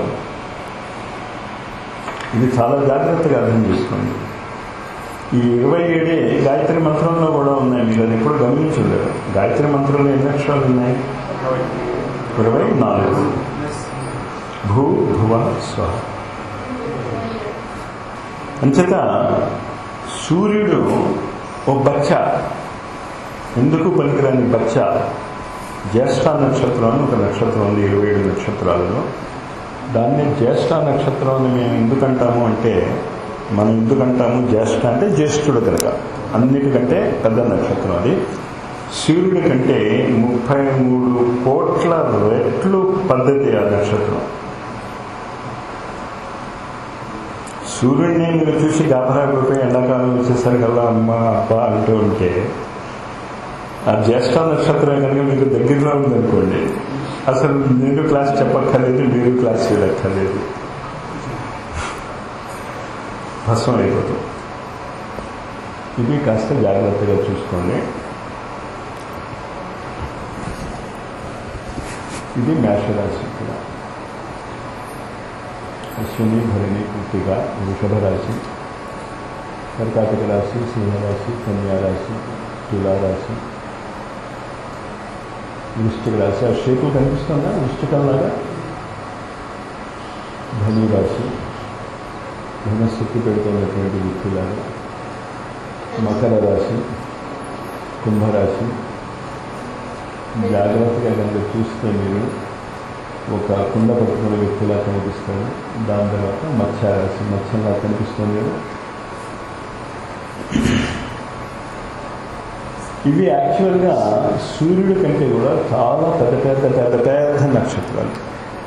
ఇది చాలా జాగ్రత్తగా అర్థం చేసుకోండి. ఈ ఇరవై ఏడే గాయత్రి మంత్రంలో కూడా ఉన్నాయి. మీరు అది ఎప్పుడు గమనించలేరు. గాయత్రి మంత్రంలో ఎన్ని అక్షరాలు ఉన్నాయి? ఇరవై నాలుగు. భూ భువ స్వ. అంచేత సూర్యుడు ఓ బచ్చ, ఎందుకు పనికిరాని బచ్చ. జ్యేష్ఠ నక్షత్రం అని ఒక నక్షత్రం ఉంది ఇరవై ఏడు నక్షత్రాలలో. దాన్ని జ్యేష్ఠ నక్షత్రం అని మేము ఎందుకంటాము అంటే, మనం ఎందుకంటాము జ్యేష్ఠ అంటే జ్యేష్ఠుడు కనుక. అన్నిటికంటే పెద్ద నక్షత్రం అది. సూర్యుడి కంటే ముప్పై మూడు కోట్ల రెట్లు పద్ధతి ఆ నక్షత్రం. సూర్యుడిని మీరు చూసి గాబరా పడిపోయి ఎండాకాలం వచ్చేసరికల్లా అమ్మ అబ్బ అంటూ ఉంటే, ఆ జ్యేష్ఠ నక్షత్రం కనుక మీకు దగ్గరలో ఉందనుకోండి, అసలు నేను క్లాస్ చెప్పక్కర్లేదు, మీరు క్లాస్ చేయక్కర్లేదు, భస్మం అయిపోతుంది. ఇది కాస్త జాగ్రత్తగా చూసుకోండి. ఇది మేషరాశి కూడా. అశ్విని భరణి కృతిక వృషభ రాశి, కర్కాటక రాశి, సింహరాశి, కన్యారాశి, తులారాశి, వృశ్చిక రాశి. ఆ షేపు కనిపిస్తుందా వృశ్చికంలాగా? ధనురాశి, ధనశక్తి పెడుతున్నటువంటి వ్యక్తిలాగా. మకర రాశి, కుంభరాశి. జాగ్రత్తగా కనుక చూస్తే మీరు ఒక కుండ పట్టుకునే వ్యక్తిలా కనిపిస్తాడు. దాని తర్వాత మత్స్య రాశి, మత్స్యంలా కనిపిస్తుంది కదా. ఇవి యాక్చువల్గా సూర్యుడి కంటే కూడా చాలా పెద్ద పెద్ద పెద్ద పెద్ద నక్షత్రాలు.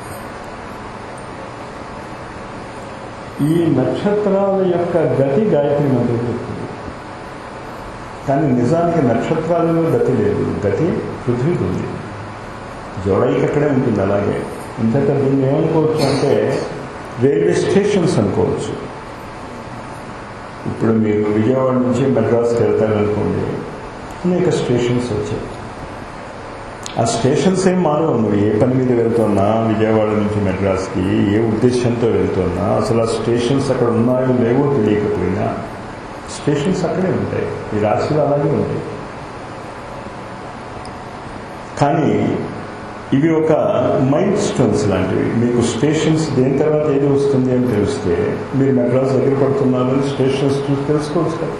ఈ నక్షత్రాల యొక్క గతి గాయత్రి మంత్రం చెప్తుంది. కానీ నిజానికి నక్షత్రాలలో గతి లేదు. గతి పృథ్వీకి ఉంది. జోడైకి అక్కడే ఉంటుంది. అలాగే ఇంతక దీన్ని ఏమనుకోవచ్చు అంటే రైల్వే స్టేషన్స్ అనుకోవచ్చు. ఇప్పుడు మీరు విజయవాడ నుంచి మెడ్రాస్కి వెళ్తారనుకోండి, అనేక స్టేషన్స్ వచ్చాయి. ఆ స్టేషన్స్ ఏం మారవు. నువ్వు ఏ పని మీద వెళ్తున్నా, విజయవాడ నుంచి మెడ్రాస్కి ఏ ఉద్దేశంతో వెళ్తున్నా, అసలు ఆ స్టేషన్స్ అక్కడ ఉన్నాయో లేవో తెలియకపోయినా స్టేషన్స్ అక్కడే ఉంటాయి. ఈ రాశిలో అలాగే ఉంటాయి. కానీ ఇవి ఒక మైల్ స్టోన్స్ లాంటివి. మీకు స్టేషన్స్ దేని తర్వాత ఏది వస్తుంది అని తెలిస్తే మీరు మెడ్రాస్ దగ్గర పడుతున్నారని స్టేషన్స్ చూసి తెలుసుకోవచ్చు కదా.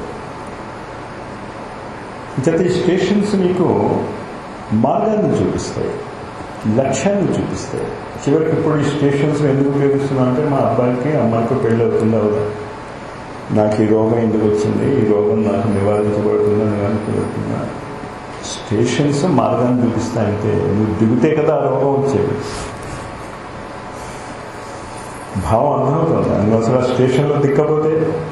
ఇంకైతే ఈ స్టేషన్స్ మీకు మార్గాన్ని చూపిస్తాయి, లక్ష్యాన్ని చూపిస్తాయి. చివరికి ఇప్పుడు ఈ స్టేషన్స్ ఎందుకు ఉపయోగిస్తున్నా అంటే మా అబ్బాయికి అమ్మాయికి పెళ్ళి అవుతుందా, నాకు ఈ రోగం ఎందుకు వచ్చింది, ఈ రోగం నాకు నివారించబడుతుందా, నివారించబడుతుందా. స్టేషన్స్ మార్గాన్ని చూపిస్తాయంటే నువ్వు దిగితే కదా ఆ రోగం వచ్చేది. భావం అర్థమవుతుంది. నువ్వు అసలు ఆ స్టేషన్లో దిక్కపోతే.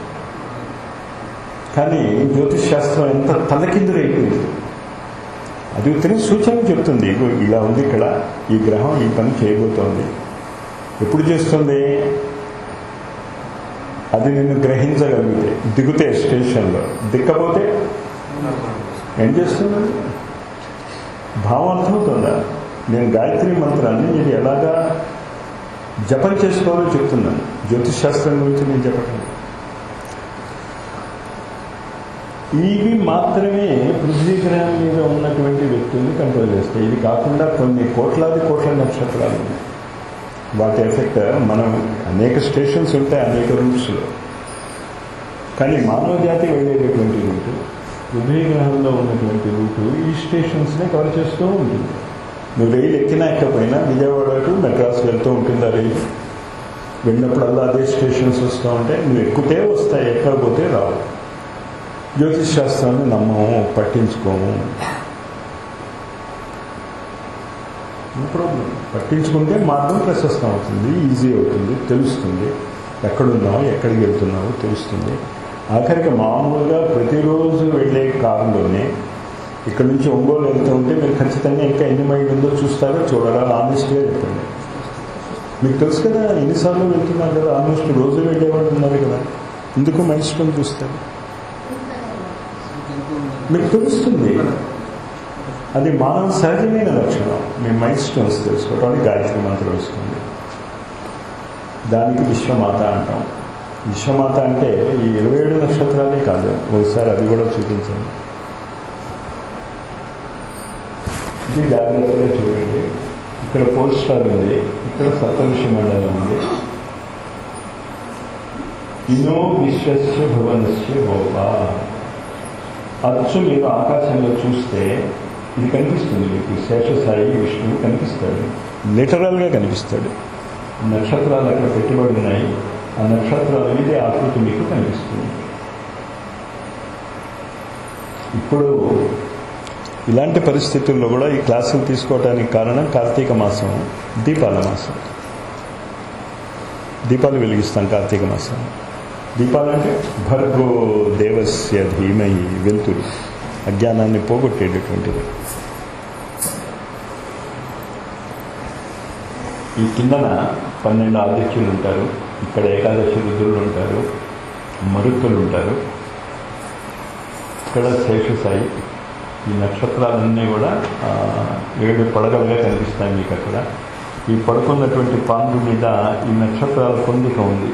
కానీ జ్యోతిష్ శాస్త్రం ఎంత తలకిందులైపోయింది. అది ఉత్తరే సూచన చెప్తుంది. ఇలా ఉంది, ఇక్కడ ఈ గ్రహం ఈ పని చేయబోతోంది. ఎప్పుడు చేస్తుంది అది నిన్ను గ్రహించగలిగితే, దిగుతే స్టేషన్లో. దిక్కపోతే ఏం చేస్తుంది? భావం అర్థమవుతుందా? నేను గాయత్రి మంత్రాన్ని ఇది ఎలాగా జపం చేసుకోవాలో చెప్తున్నాను. జ్యోతిష్ శాస్త్రం గురించి నేను చెప్పటం. ఇవి మాత్రమే పృథ్వీ గ్రహం మీద ఉన్నటువంటి వ్యక్తుల్ని కంట్రోల్ చేస్తాయి. ఇది కాకుండా కొన్ని కోట్లాది కోట్ల నక్షత్రాలు ఉన్నాయి. వాటి ఎఫెక్ట్ మనం అనేక స్టేషన్స్ ఉంటాయి అనేక రూట్స్లో. కానీ మానవ జాతి వెళ్ళేటటువంటి రూటు, పృథ్వీ గ్రహంలో ఉన్నటువంటి రూటు ఈ స్టేషన్స్నే కవర్ చేస్తూ ఉంటుంది. నువ్వు రైలు ఎక్కినా ఎక్కకపోయినా విజయవాడ టు మెడ్రాస్ వెళ్తూ ఉంటుంది ఆ రైలు. వెళ్ళినప్పుడల్లా అదే స్టేషన్స్ వస్తూ ఉంటాయి. నువ్వు ఎక్కుతే వస్తాయి, ఎక్కకపోతే రావు. జ్యోతిష్ శాస్త్రాన్ని నమ్మము, పట్టించుకోము. ప్రాబ్లం. పట్టించుకుంటే మార్గం ప్రశస్తం అవుతుంది, ఈజీ అవుతుంది, తెలుస్తుంది. ఎక్కడున్నావు, ఎక్కడికి వెళ్తున్నావు తెలుస్తుంది. ఆఖరికి మామూలుగా ప్రతిరోజు వెళ్ళే కారులోనే ఇక్కడ నుంచి ఒంగోలు వెళ్తూ ఉంటే మీరు ఖచ్చితంగా ఇంకా ఎన్ని మైళ్ళు ఉందో చూస్తారో చూడరా, ఆనెస్ట్గా చెప్పండి. మీకు తెలుసు కదా ఎన్నిసార్లు వెళ్తున్నారు కదా, ఆల్మోస్ట్ రోజు వెళ్ళేవాళ్ళు ఉన్నారు కదా. ఎందుకు మైల్ స్టోన్ చూస్తారు? మీకు తెలుస్తుంది. అది మానవ సహజమైన లక్షణం. మీ మైల్ స్టోన్స్ తెలుసుకోవడానికి గాయత్రి మంత్రం వస్తుంది. దానికి విశ్వమాత అంటాం. విశ్వమాత అంటే ఈ ఇరవై ఏడు నక్షత్రాలే కాదు, ఒకసారి అది కూడా చూపించండి. ఇది జాగ్రత్తగా చూడండి. ఇక్కడ పోల్ స్టార్ ఉంది, ఇక్కడ సప్తఋషి మండలం ఉంది. ఇనో విశ్వస్య భువనస్య గోపా. అచ్చు మీరు ఆకాశంలో చూస్తే ఇది కనిపిస్తుంది మీకు. శేషసాయి విష్ణువు కనిపిస్తాడు, లిటరల్గా కనిపిస్తాడు. నక్షత్రాలు అక్కడ పెట్టుబడి ఉన్నాయి. ఆ నక్షత్రాల మీద ఆకృతి మీకు కనిపిస్తుంది. ఇప్పుడు ఇలాంటి పరిస్థితుల్లో కూడా ఈ క్లాసులు తీసుకోవడానికి కారణం కార్తీక మాసం, దీపాల మాసం. దీపాలు వెలిగిస్తాం కార్తీక మాసం. దీపాలంటే భర్గో దేవస్య ధీమహి, వెలుతురు, అజ్ఞానాన్ని పోగొట్టేటటువంటిది. ఈ కిందన పన్నెండు ఆదిత్యులు ఉంటారు, ఇక్కడ ఏకాదశి రుద్రులు ఉంటారు, మరుత్తులు ఉంటారు, ఇక్కడ శేషసాయి. ఈ నక్షత్రాలన్నీ కూడా ఏడు పడగలుగా కనిపిస్తాయి మీకు అక్కడ. ఈ పడుకున్నటువంటి పాండు మీద ఈ నక్షత్రాల పొందిక ఉంది,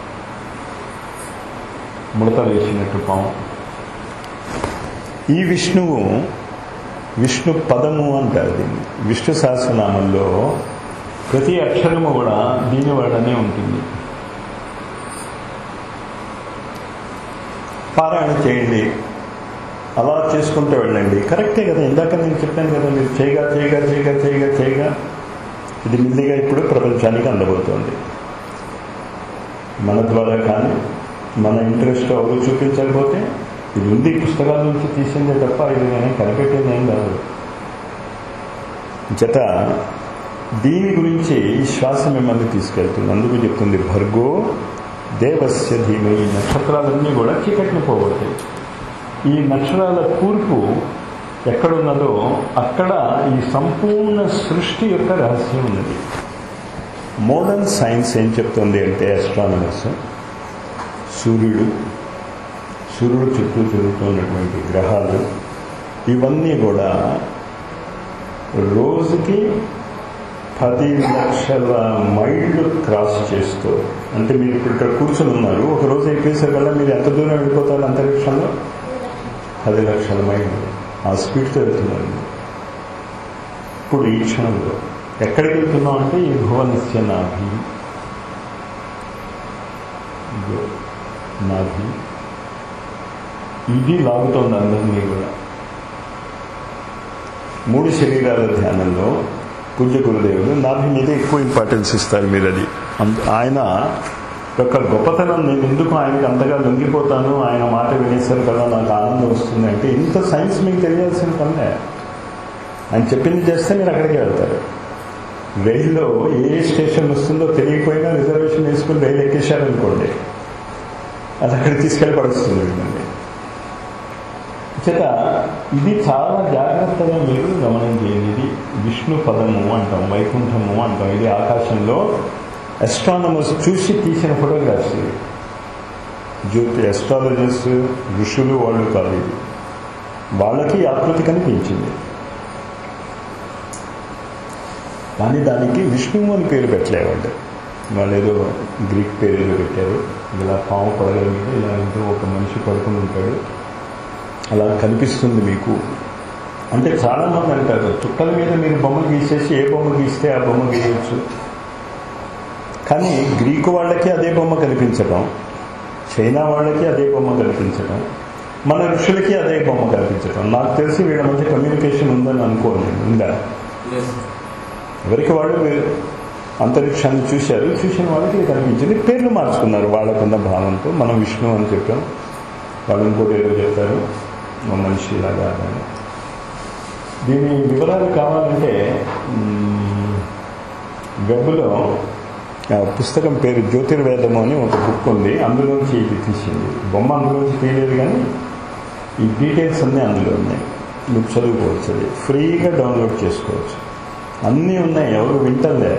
ముడత వేసినట్టు పాము. ఈ విష్ణువు విష్ణు పదము అంటారు దీన్ని. విష్ణు సహస్రనామంలో ప్రతి అక్షరము కూడా దీని వాడనే ఉంటుంది. పారాయణ చేయండి, అలా చేసుకుంటూ వెళ్ళండి. కరెక్టే కదా, ఇందాక నేను చెప్పాను కదా, మీరు చేయగా చేయగా చేయగా చేయగా చేయగా ఇది మెల్లిగా ఇప్పుడు ప్రపంచానికి అందబోతోంది. మన ద్వారా కానీ మన ఇంట్రెస్ట్ ఎవరు చూపించకపోతే ఇది ఉంది, పుస్తకాల నుంచి తీసిందే తప్ప ఇది నేను కనిపెట్టింది ఏం కాదు. జత దీని గురించి ఈ శ్వాస మిమ్మల్ని తీసుకెళ్తుంది. అందుకు చెప్తుంది భర్గో దేవస్య ధీమహి. నక్షత్రాలన్నీ కూడా చీకటిని పోగొట్టాయి. ఈ నక్షత్రాల కూర్పు ఎక్కడున్నదో అక్కడ ఈ సంపూర్ణ సృష్టి యొక్క రహస్యం ఉన్నది. మోడర్న్ సైన్స్ ఏం చెప్తుంది అంటే ఆస్ట్రానమర్స్, సూర్యుడు సూర్యుడు చుట్టూ తిరుగుతున్నటువంటి గ్రహాలు ఇవన్నీ కూడా రోజుకి పది లక్షల మైళ్ళు క్రాస్ చేస్తూ, అంటే మీరు ఇప్పుడు ఇక్కడ కూర్చొని ఉన్నారు, ఒక రోజు అయిపోయేసరికల్లా మీరు ఎంత దూరం వెళ్ళిపోతారు అంతరిక్షంలో? పది లక్షల మైళ్ళు ఆ స్పీడ్తో వెళ్తున్నారు. ఇప్పుడు ఈ క్షణంలో ఎక్కడికి వెళ్తున్నాం అంటే ఈ భువనస్య నాభి, నాభి ఇది లాగుతోంది అందరినీ కూడా. మూడు శరీరాల ధ్యానంలో పూజ్య గురుదేవులు నాభి మీద ఎక్కువ ఇంపార్టెన్స్ ఇస్తారు. మీరు అది ఆయన యొక్క గొప్పతనం, నేను ఎందుకు ఆయనకి అంతగా లొంగిపోతాను, ఆయన మాట వినేశారు కదా నాకు ఆనందం వస్తుంది అంటే, ఇంత సైన్స్ మీకు తెలియాల్సిన పనే. ఆయన చెప్పింది చేస్తే మీరు అక్కడికి వెళ్తారు. రైల్లో ఏ స్టేషన్ వస్తుందో తెలియకపోయినా రిజర్వేషన్ వేసుకుని రైలు ఎక్కేశారనుకోండి, అది అక్కడికి తీసుకెళ్ళి పడుస్తుంది మిమ్మల్ని. చేత ఇది చాలా జాగ్రత్తగా మీరు గమనం చేయండి. ఇది విష్ణు పదము అంటాం, వైకుంఠము అంటాం. ఇది ఆకాశంలో అస్ట్రానమర్స్ చూసి తీసిన ఫోటోగ్రాఫ్స్. జ్యోతి అస్ట్రాలజర్స్ ఋషులు వాళ్ళు కాదు, ఇది వాళ్ళకి ఆకృతి కనిపించింది. కానీ దానికి విష్ణువు అని పేరు పెట్టలేవాళ్ళు. వాళ్ళు ఏదో గ్రీక్ పేరు ఏదో పెట్టారు. ఇలా పాము పడగల మీద ఇలా ఎంతో ఒక మనిషి పడుకుని ఉంటాడు, అలా కనిపిస్తుంది మీకు అంటే. చాలామంది అంటారు చుక్కల మీద మీరు బొమ్మలు గీసేసి ఏ బొమ్మ గీస్తే ఆ బొమ్మ గీయవచ్చు. కానీ గ్రీకు వాళ్ళకి అదే బొమ్మ కనిపించడం, చైనా వాళ్ళకి అదే బొమ్మ కనిపించడం, మన ఋషులకి అదే బొమ్మ కనిపించడం. నాకు తెలిసి వీళ్ళ మధ్య కమ్యూనికేషన్ ఉందని అనుకోండి. ఉందా? ఎవరికి వాళ్ళు అంతరిక్షాన్ని చూశారు, చూసిన వాళ్ళకి కనిపించింది. పేర్లు మార్చుకున్నారు వాళ్ళకున్న భావంతో. మనం విష్ణు అని చెప్పాం, వాళ్ళు ఇంకోటి ఏదో చెప్తారు మనిషి లాగా. దీని వివరాలు కావాలంటే వెబ్లో పుస్తకం పేరు జ్యోతిర్వేదము అని ఒక బుక్ ఉంది, అందులోంచి ఇది తీసింది. బొమ్మ అందులోంచి తీయలేదు కానీ ఈ డీటెయిల్స్ అన్నీ అందులో ఉన్నాయి. మీరు చదువుకోవచ్చు, అది ఫ్రీగా డౌన్లోడ్ చేసుకోవచ్చు. అన్నీ ఉన్నాయి, ఎవరు వింటలే.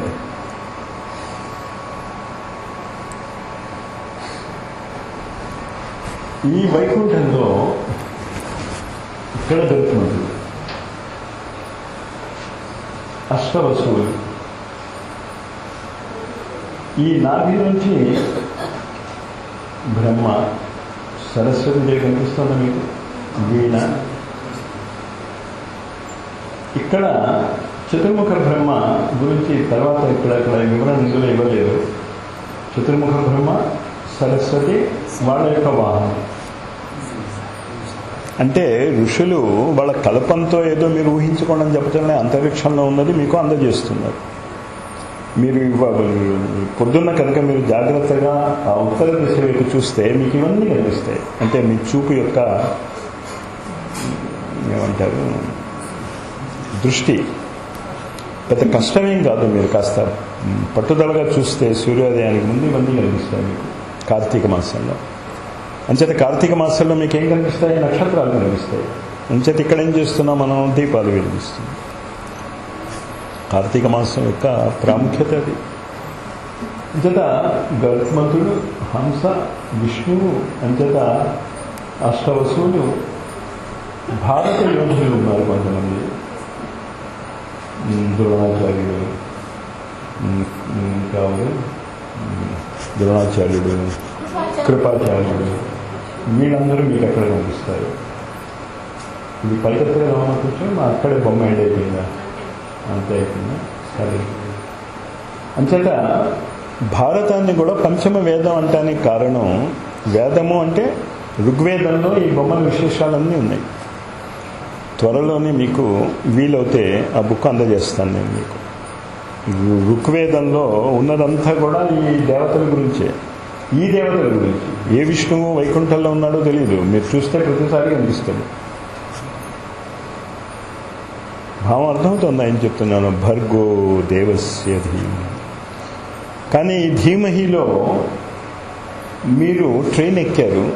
ఈ వైకుంఠంలో ఇక్కడ దొరుకుతుంది అష్టవస్తువులు. ఈ నాభి నుంచి బ్రహ్మ, సరస్వతి దేవి కనిపిస్తుంది మీకు, వీణ. ఇక్కడ చతుర్ముఖ బ్రహ్మ గురించి తర్వాత ఇక్కడ ఇక్కడ వివరణ ఇందులో ఇవ్వలేదు. చతుర్ముఖ బ్రహ్మ, సరస్వతి వాళ్ళ యొక్క వాహనం. అంటే ఋషులు వాళ్ళ కల్పంతో ఏదో మీరు ఊహించుకోవడం చెప్పటంలో అంతరిక్షంలో ఉన్నది మీకు అందజేస్తున్నారు. మీరు పొద్దున్న కనుక మీరు జాగ్రత్తగా ఆ ఉత్తర దిశ వైపు చూస్తే మీకు ఇవన్నీ కనిపిస్తాయి. అంటే మీ చూపు యొక్క ఏమంటారు దృష్టి పెద్ద కష్టమేం కాదు. మీరు కాస్త పట్టుదలగా చూస్తే సూర్యోదయానికి ముందు ఇవన్నీ కనిపిస్తాయి మీకు కార్తీక మాసంలో. అంచేత కార్తీక మాసంలో మీకు ఏం కనిపిస్తాయి? నక్షత్రాలు కనిపిస్తాయి. అంచేత ఇక్కడ ఏం చేస్తున్నాం మనం? దీపాలు వెలిగిస్తున్నాం. కార్తీక మాసం యొక్క ప్రాముఖ్యత అది. అంచేత గరుత్మంతుడు, హంస, విష్ణువు, అంచేత అష్టవసువులు, భారత యోధులు ఉన్నారు కొంతమంది. ద్రోణాచార్యుడు, ఇంకా ద్రోణాచార్యుడు, కృపాచార్యుడు, వీళ్ళందరూ మీకు అక్కడ కనిపిస్తారు. ఇది పైకత్తుగా రమణ కూర్చొని మా అక్కడే బొమ్మ ఎండ్ అయిపోయిందా, అంతే అయిపోయిందా? సరే. అంచేత భారతాన్ని కూడా పంచమ వేదం అంటానికి కారణం, వేదము అంటే ఋగ్వేదంలో ఈ బొమ్మల విశేషాలన్నీ ఉన్నాయి. త్వరలోనే మీకు వీలవుతే ఆ బుక్ అందజేస్తాను నేను మీకు. ఋగ్వేదంలో ఉన్నదంతా కూడా ఈ దేవతల గురించే, ఈ దేవతల గురించి. ఏ విష్ణువు వైకుంఠంలో ఉన్నాడో తెలియదు, మీరు చూస్తే ప్రతిసారి కనిపిస్తుంది. భావం అర్థమవుతుంది ఆయన చెప్తున్నాను, భర్గో దేవస్య ధీమహి. కానీ ఈ ధీమహిలో మీరు ట్రైన్ ఎక్కారు,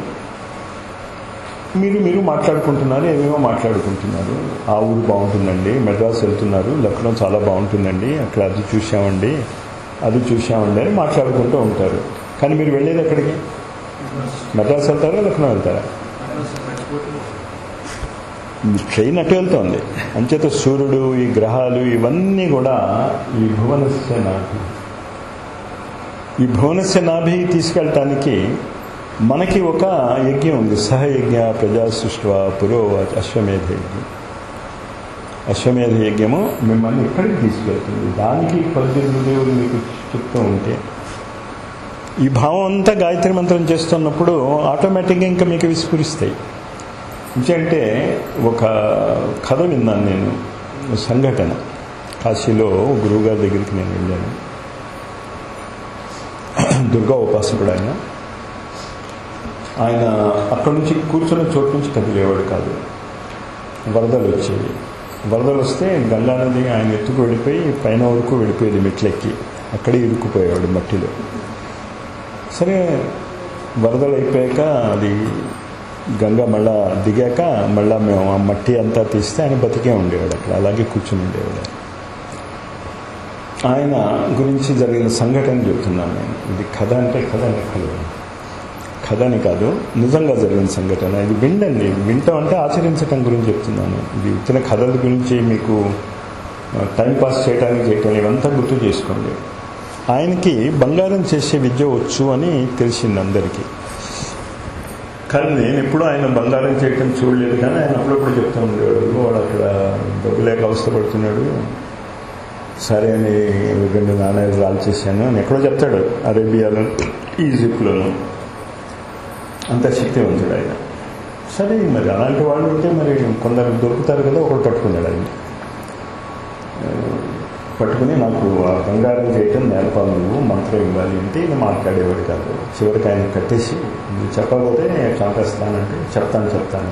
మీరు మీరు మాట్లాడుకుంటున్నారు, ఏమేమో మాట్లాడుకుంటున్నారు. ఆ ఊరు బాగుంటుందండి, మెడ్రాస్ వెళ్తున్నారు, లక్నో చాలా బాగుంటుందండి, అక్కడ అది చూసామండి అది చూసామండి అని మాట్లాడుకుంటూ ఉంటారు. కానీ మీరు వెళ్ళేది ఎక్కడికి? మెడ్రాస్ వెళ్తారా, లక్నో వెళ్తారా? ట్రైన్ అటు వెళ్తోంది. అంచేత సూర్యుడు, ఈ గ్రహాలు ఇవన్నీ కూడా ఈ భువనస్య నాభి, ఈ భువనస్య నాభి తీసుకెళ్ళటానికి మనకి ఒక యజ్ఞం ఉంది. సహయజ్ఞ ప్రజా సృష్టివా పురో అశ్వమేధ యజ్ఞం. అశ్వమేధ యజ్ఞము మిమ్మల్ని ఎక్కడికి తీసుకెళ్తుంది, దానికి పద్దెనిమిది దేవుడు మీకు చెప్తూ ఉంటే ఈ భావం అంతా గాయత్రి మంత్రం చేస్తున్నప్పుడు ఆటోమేటిక్గా ఇంకా మీకు విస్ఫురిస్తాయి. అంటే ఒక కథ విన్నాను నేను, సంఘటన. కాశీలో గురువుగారి దగ్గరికి నేను వెళ్ళాను. దుర్గా ఉపాసకుడు ఆయన. ఆయన అక్కడి నుంచి కూర్చున్న చోటు నుంచి కదిలేవాడు కాదు. వరదలు వచ్చేవి. వరదలు వస్తే గంగానది ఆయన ఎత్తుకు వెళ్ళిపోయి పైన వరకు వెళ్ళిపోయేది, మెట్లెక్కి అక్కడే ఇరుక్కుపోయేవాడు మట్టిలో. సరే వరదలు అయిపోయాక అది గంగ మళ్ళా దిగాక మళ్ళా మేము ఆ మట్టి అంతా తీస్తే ఆయన బతికే ఉండేవాడు, అక్కడ అలాగే కూర్చుని ఉండేవాడు. ఆయన గురించి జరిగిన సంఘటన చెప్తున్నాను నేను. ఇది కథ అంటే కథ అంటే కథ కథ అని కాదు, నిజంగా జరిగిన సంఘటన. ఇది విండండి, వింటాం అంటే ఆచరించటం గురించి చెప్తున్నాను. ఇది ఇతర కథల గురించి మీకు టైంపాస్ చేయడానికి చేయటం ఇవంతా గుర్తు చేసుకోండి. ఆయనకి బంగారం చేసే విద్య వచ్చు అని తెలిసింది అందరికీ. కానీ నేను ఎప్పుడు ఆయన బంగారం చేయటం చూడలేదు. కానీ ఆయన అప్పుడప్పుడు చెప్తూ ఉండేవాడు, వాడు అక్కడ డబ్బు లేక అవస్థపడుతున్నాడు, సరే అని రెండు నాణ్యాలు రాల్ చేశాను అని ఎక్కడో చెప్తాడు. అరేబియాలో, ఈజిప్ట్లోనూ. అంత శక్తివంతుడు ఆయన. సరే మరి అలాంటి వాళ్ళు ఉంటే మరి కొందరు దొరుకుతారు కదా, ఒకడు పట్టుకున్నాడు ఆయన. పట్టుకుని నాకు ఆ బంగారం చేయటం నేర్పాలి, నువ్వు మంత్రం ఇవ్వాలి అంటే ఇది మాట్లాడేవాడు కాదు. చివరికి ఆయన కట్టేసి నువ్వు చెప్పకపోతే చంపేస్తానంటే చెప్తాను చెప్తాను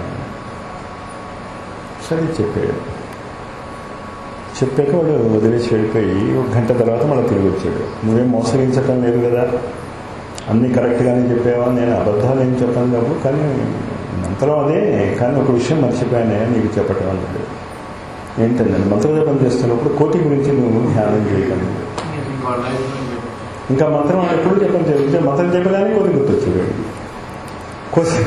సరే చెప్పాడు. చెప్పాక వాడు వదిలేసి వెళ్ళిపోయి ఒక గంట తర్వాత మళ్ళీ తిరిగి వచ్చాడు. నువ్వేం మోసగించటం లేదు కదా, అన్నీ కరెక్ట్గానే చెప్పావా, నేను అబద్ధాలు ఏం చెప్పాను కాదు, కానీ మంత్రం అదే, కానీ ఒక విషయం మర్చిపోయానే నీకు చెప్పటం అన్నాడు. ఏంటంటే మంత్రజపం చేస్తున్నప్పుడు కోటి గురించి నువ్వు ధ్యానం చేయగలను. ఇంకా మంత్రం ఎప్పుడు జపం చేస్తే మంత్రం చెప్పగానే కోటి గుర్తొచ్చేది కోసి.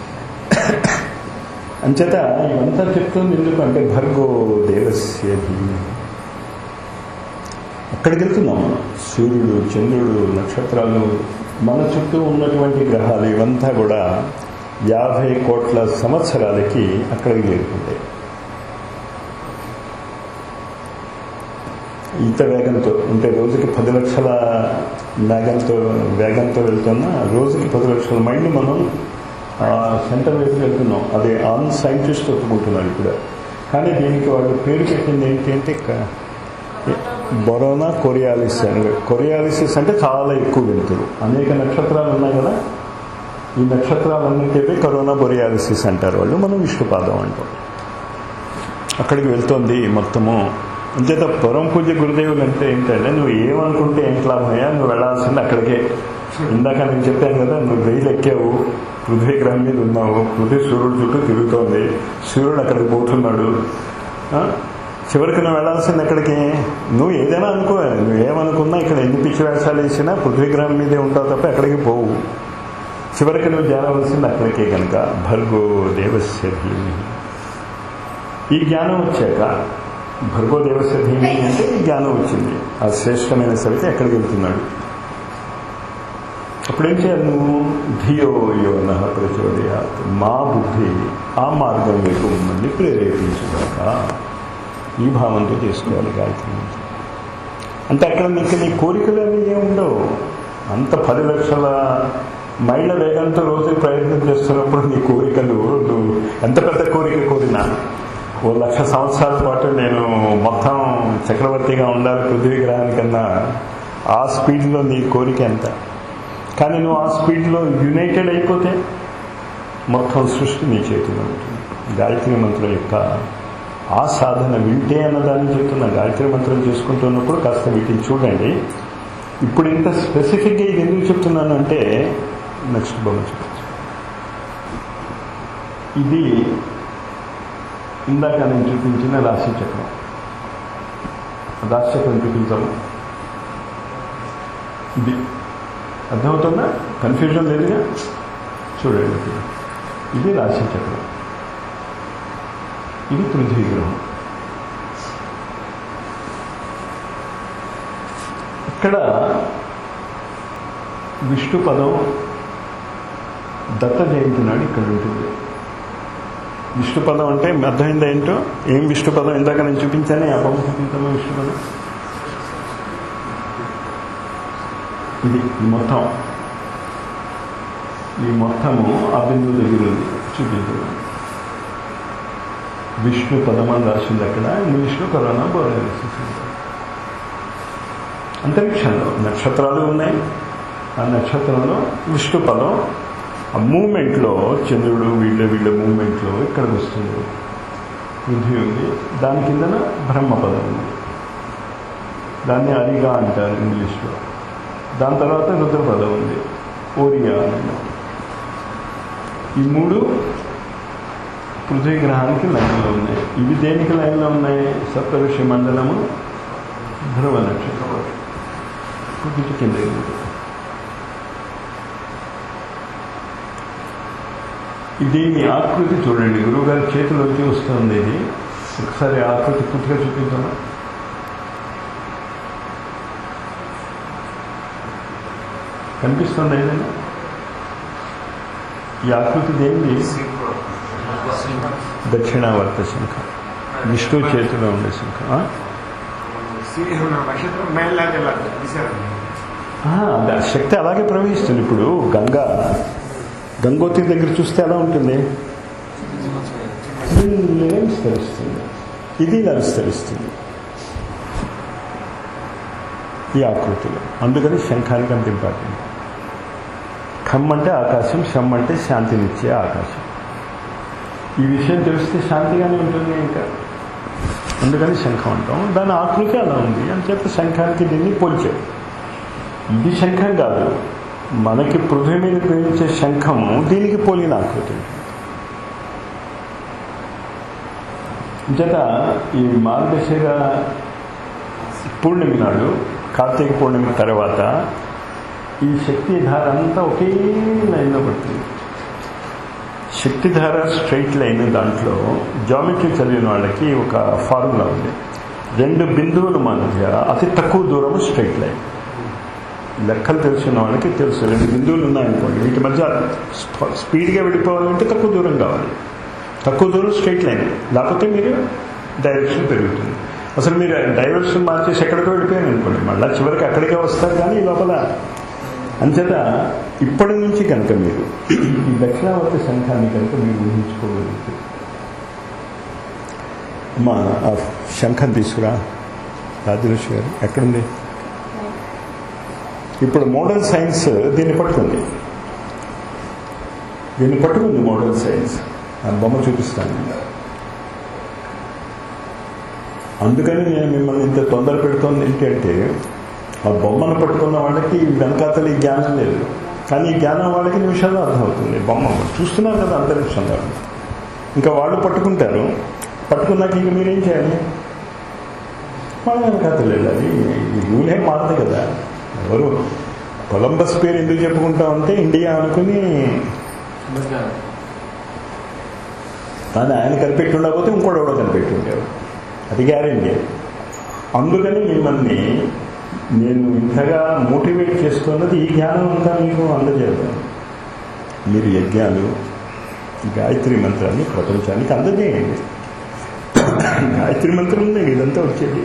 అంచేత ఇవంతా చెప్తుంది ఎందుకు అంటే భర్గో దేవస్య ధీమహి. అక్కడికి వెళ్తున్నాం మనం. సూర్యుడు, చంద్రుడు, నక్షత్రాలు, మన చుట్టూ ఉన్నటువంటి గ్రహాలు ఇవంతా కూడా యాభై కోట్ల సంవత్సరాలకి అక్కడికి చేరుకుంటాయి. ఇంత వేగంతో అంటే రోజుకి పది లక్షల వేగంతో వేగంతో వెళ్తున్నా రోజుకి పది లక్షల మైళ్ళు మనం సెంటర్ వైపు వెళ్తున్నాం. అదే ఆన్ సైంటిస్ట్ ఒప్పుకుంటున్నారు ఇప్పుడు. కానీ దీనికి వాళ్ళు పేరు పెట్టింది ఏంటి అంటే బొరోనా కొరియాలిస్ అని. కొరియాలిసిస్ అంటే చాలా ఎక్కువ వెళ్తురు. అనేక నక్షత్రాలు ఉన్నాయి కదా, ఈ నక్షత్రాలన్నింటిపై కరోనా బొరియాలిసిస్ అంటారు వాళ్ళు, మనం విష్ణుపాదం అంటాం. అక్కడికి వెళ్తోంది మొత్తము. అంచేత పరమ పూజ్య గురుదేవులు అంటే ఏంటంటే నువ్వు ఏమనుకుంటే ఏంటి లాభమయ్యా, నువ్వు వెళ్ళాల్సింది అక్కడికే. ఇందాక నేను చెప్పాను కదా, నువ్వు రైలు ఎక్కావు, పృథ్వీ గ్రహం మీద ఉన్నావు, పృథ్వీ సూర్యుడు చుట్టూ తిరుగుతోంది, సూర్యుడు అక్కడికి పోతున్నాడు. చివరికి నువ్వు వెళ్ళాల్సింది ఎక్కడికి? నువ్వు ఏదైనా అనుకో, నువ్వు ఏమనుకున్నా ఇక్కడ ఎన్ని పిచ్చి వేషాలు వేసినా పృథ్వీ గ్రహం మీదే ఉంటావు తప్ప ఎక్కడికి పోవు. చివరికి నువ్వు చేరవలసింది అక్కడికే కనుక భర్గో దేవస్య ధీమహి. ఈ జ్ఞానం వచ్చాక భర్గో దేవస్య ధీమహి అంటే ఈ జ్ఞానం వచ్చింది. ఆ శ్రేష్టమైన సవిత ఎక్కడికి వెళ్తున్నాడు? అప్పుడేం చేయాలి నువ్వు? ధియో యో నః ప్రచోదయాత్, మా బుద్ధి ఆ మార్గం వైపు మిమ్మల్ని ప్రేరేపించుగాక. ఈ భావంతో చేసుకోవాలి గాయత్రి మంత్రం. అంటే అక్కడ నీకు నీ కోరికలు అవి ఏముండవు. అంత పది లక్షల మైళ్ళ వేగంతో రోజు ప్రయత్నం చేస్తున్నప్పుడు నీ కోరికలు, నువ్వు ఎంత పెద్ద కోరిక కోరినా ఓ లక్ష సంవత్సరాల పాటు నేను మొత్తం చక్రవర్తిగా ఉండాలి పృథ్వీ గ్రహానికన్నా, ఆ స్పీడ్లో నీ కోరిక ఎంత. కానీ నువ్వు ఆ స్పీడ్లో యునైటెడ్ అయిపోతే మొత్తం సృష్టి నీ చేతిలో ఉంటుంది. గాయత్రి మంత్రం యొక్క ఆ సాధన వింటే అన్నదాన్ని చెప్తున్నా. గాయత్రి మంత్రం చేసుకుంటున్నప్పుడు కాస్త వీటిని చూడండి. ఇప్పుడు ఇంత స్పెసిఫిక్గా ఇది ఎందుకు చెప్తున్నాను అంటే, నెక్స్ట్ బొమ్మ చూపించు. ఇది ఇందాక నేను చూపించిన రాశి చక్రం. రాశి చక్రం చూపించాము. ఇది అర్థమవుతుందా? కన్ఫ్యూజన్ లేదుగా? చూడండి, ఇది రాశి చక్రం, ఇది పృథ్వీ గ్రహం. ఇక్కడ విష్ణు పదం దత్త జయంతి నాడు ఇక్కడ ఉంటుంది. విష్ణు పదం అంటే అర్థమైంది ఏంటో. ఏం విష్ణు పదం? ఇందాక నేను చూపించాను, ఆ బొమ్మ చూపించాను. విష్ణు పదం ఇది మొత్తం, ఈ మొత్తము ఆ బిందువు దగ్గర ఉంది. చూపించాను. విష్ణు పదం అని రాసింది అక్కడ. ఇంగ్లీష్లో కరోనా బోధన. అంతరిక్షంలో నక్షత్రాలు ఉన్నాయి. ఆ నక్షత్రంలో విష్ణు పదం ఆ మూమెంట్లో, చంద్రుడు వీళ్ళ వీళ్ళ మూమెంట్లో ఇక్కడికి వస్తుంది. పృథ్వీ ఉంది, దాని కిందన బ్రహ్మపదం ఉంది. దాన్ని అరిగా అంటారు ఇంగ్లీష్లో. దాని తర్వాత రుద్రపదం ఉంది, ఓరియా అని. ఈ మూడు పృథ్వీ గ్రహానికి లైన్లో ఉన్నాయి. ఇవి దేనికి లైన్లో ఉన్నాయి? సప్తఋషి మండలము, ధ్రువ నక్షత్రం. కొద్దిగా కింద ఇది మీ ఆకృతి చూడండి. గురువుగారి చేతిలోకి వస్తుంది ఇది. ఒకసారి ఆకృతి పూర్తిగా చూపించామా? కనిపిస్తుంది ఏదైనా? ఈ ఆకృతి దేనిది? దక్షిణావర్త శంఖ, విష్ణు చేతిలో ఉండే శంఖ. శక్తి అలాగే ప్రవహిస్తుంది. ఇప్పుడు గంగా, గంగోత్రి దగ్గర చూస్తే ఎలా ఉంటుంది? విస్తరిస్తుంది. ఇది ఇలా విస్తరిస్తుంది ఈ ఆకృతిలో. అందుకని శంఖానికి అంత ఇంపార్టెంట్. ఖమ్ అంటే ఆకాశం, షమ్ అంటే శాంతినిచ్చే ఆకాశం. ఈ విషయం తెలిస్తే శాంతిగానే ఉంటుంది ఇంకా. అందుకని శంఖం అంటాం. దాని ఆకృతి అలా ఉంది అని చెప్పి శంఖానికి దీన్ని పోల్చారు. ఇది శంఖం కాదు, మనకి పృథ్వీ మీద ఉపయోగించే శంఖము దీనికి పోలిన ఆకృతి. చేత ఈ మార్గశిర పూర్ణిమ నాడు, కార్తీక పూర్ణిమ తర్వాత ఈ శక్తిధార అంతా ఒకే లైన్లో పడుతుంది. శక్తిధార స్ట్రైట్ లైన్. దాంట్లో జామెట్రీ చదివిన వాళ్ళకి ఒక ఫార్ములా ఉంది. రెండు బిందువుల మధ్య అతి తక్కువ దూరం స్ట్రైట్ లైన్. లెక్కలు తెలిసిన వాళ్ళకి తెలుసు. రెండు బిందువులు ఉన్నాయనుకోండి, వీటి మధ్య స్పీడ్గా వెళ్ళిపోవాలంటే తక్కువ దూరం కావాలి. తక్కువ దూరం స్ట్రైట్ లైన్, లేకపోతే మీరు డైరెక్షన్ పెరుగుతుంది. అసలు మీరు డైరెక్షన్ మార్చేసి ఎక్కడికో వెళ్ళిపోయాను అనుకోండి, మళ్ళీ చివరికి అక్కడికే వస్తారు. కానీ లోపల అంచేత ఇప్పటి నుంచి కనుక మీరు ఈ దక్షిణావర్త శంఖాన్ని కనుక మీరు ఊహించుకోగలిగితే, మా ఆ శంఖం తీసుకురా రాజలక్ష్మి గారు, ఎక్కడుంది? ఇప్పుడు మోడర్న్ సైన్స్ దీన్ని పట్టుకుంది, దీన్ని పట్టుకుంది మోడర్న్ సైన్స్. ఆ బొమ్మ చూపిస్తాను. అందుకని నేను మిమ్మల్ని ఇంత తొందర పెడుతోంది ఏంటంటే, ఆ బొమ్మను పట్టుకున్న వాళ్ళకి వెనకాతలు ఈ జ్ఞానం లేదు. కానీ ఈ జ్ఞానం వాళ్ళకి నిమిషాల్లో అర్థమవుతుంది. బొమ్మ చూస్తున్నారు కదా అంతరిక్షంలో. ఇంకా వాళ్ళు పట్టుకుంటారు. పట్టుకున్నాక ఇంక మీరేం చేయాలి? వాళ్ళ వెనకాతలు వెళ్ళాలి. ఈ రూల్ ఏం మారదు కదా. ఎవరు కొలంబస్ పేరు ఎందుకు చెప్పుకుంటామంటే ఇండియా అనుకుని, కానీ ఆయన కనిపెట్టి ఉండకపోతే ఇంకోటి ఎవడో కనిపెట్టి ఉండేవాడు. అది గ్యారెంటీ. అందుకని మిమ్మల్ని నేను ఇంతగా మోటివేట్ చేస్తున్నది ఈ జ్ఞానం అంతా మీకు అందజేద్దాం. మీరు యజ్ఞాలు, గాయత్రి మంత్రాన్ని ప్రపంచానికి అందజేయండి. గాయత్రి మంత్రం ఉంది ఇదంతా వచ్చేది.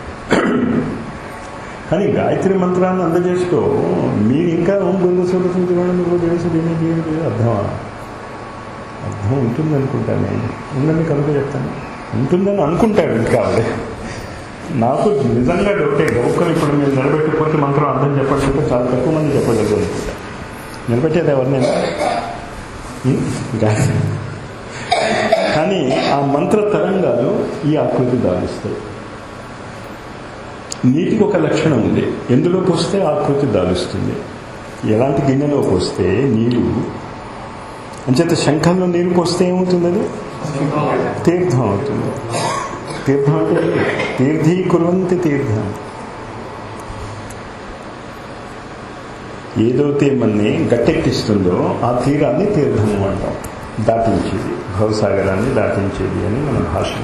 కానీ గాయత్రి మంత్రాన్ని అందజేస్తూ మీరు ఇంకా ఓం బృంద సూచించడం నువ్వు తెలుసు దీన్ని చేయలేదు. అర్థమా? అర్థం ఉంటుంది అనుకుంటాను నేను. ఉండండి కనుక చెప్తాను. ఉంటుందని అనుకుంటాడు ఇంకా ఆవిడ. నాకు నిజంగా డౌటే. గౌకం ఇప్పుడు మీరు నిలబెట్టిపోతే మంత్రం అర్థం చెప్పాలంటే చాలా తక్కువ మంది చెప్పలేదు అనుకుంటా. నిలబెట్టేది ఎవరినైనా కానీ ఆ మంత్ర తరంగాలు ఈ ఆకృతి దాలుస్తాయి. నీటికి ఒక లక్షణం ఉంది. ఎందులో పోస్తే ఆకృతి దాలుస్తుంది. ఎలాంటి గిన్నెలో పోస్తే నీరు అంచేత శంఖంలో నీరు పోస్తే ఏమవుతుంది? అది తీర్థం అవుతుంది. తీర్థం అంటే తీర్థీకుర్వంతి తీర్థం. ఏదైతే మనని గట్టెక్కిస్తుందో ఆ తీరాన్ని తీర్థము అంటాం. దాటించేది, భవసాగరాన్ని దాటించేది అని మన భాష.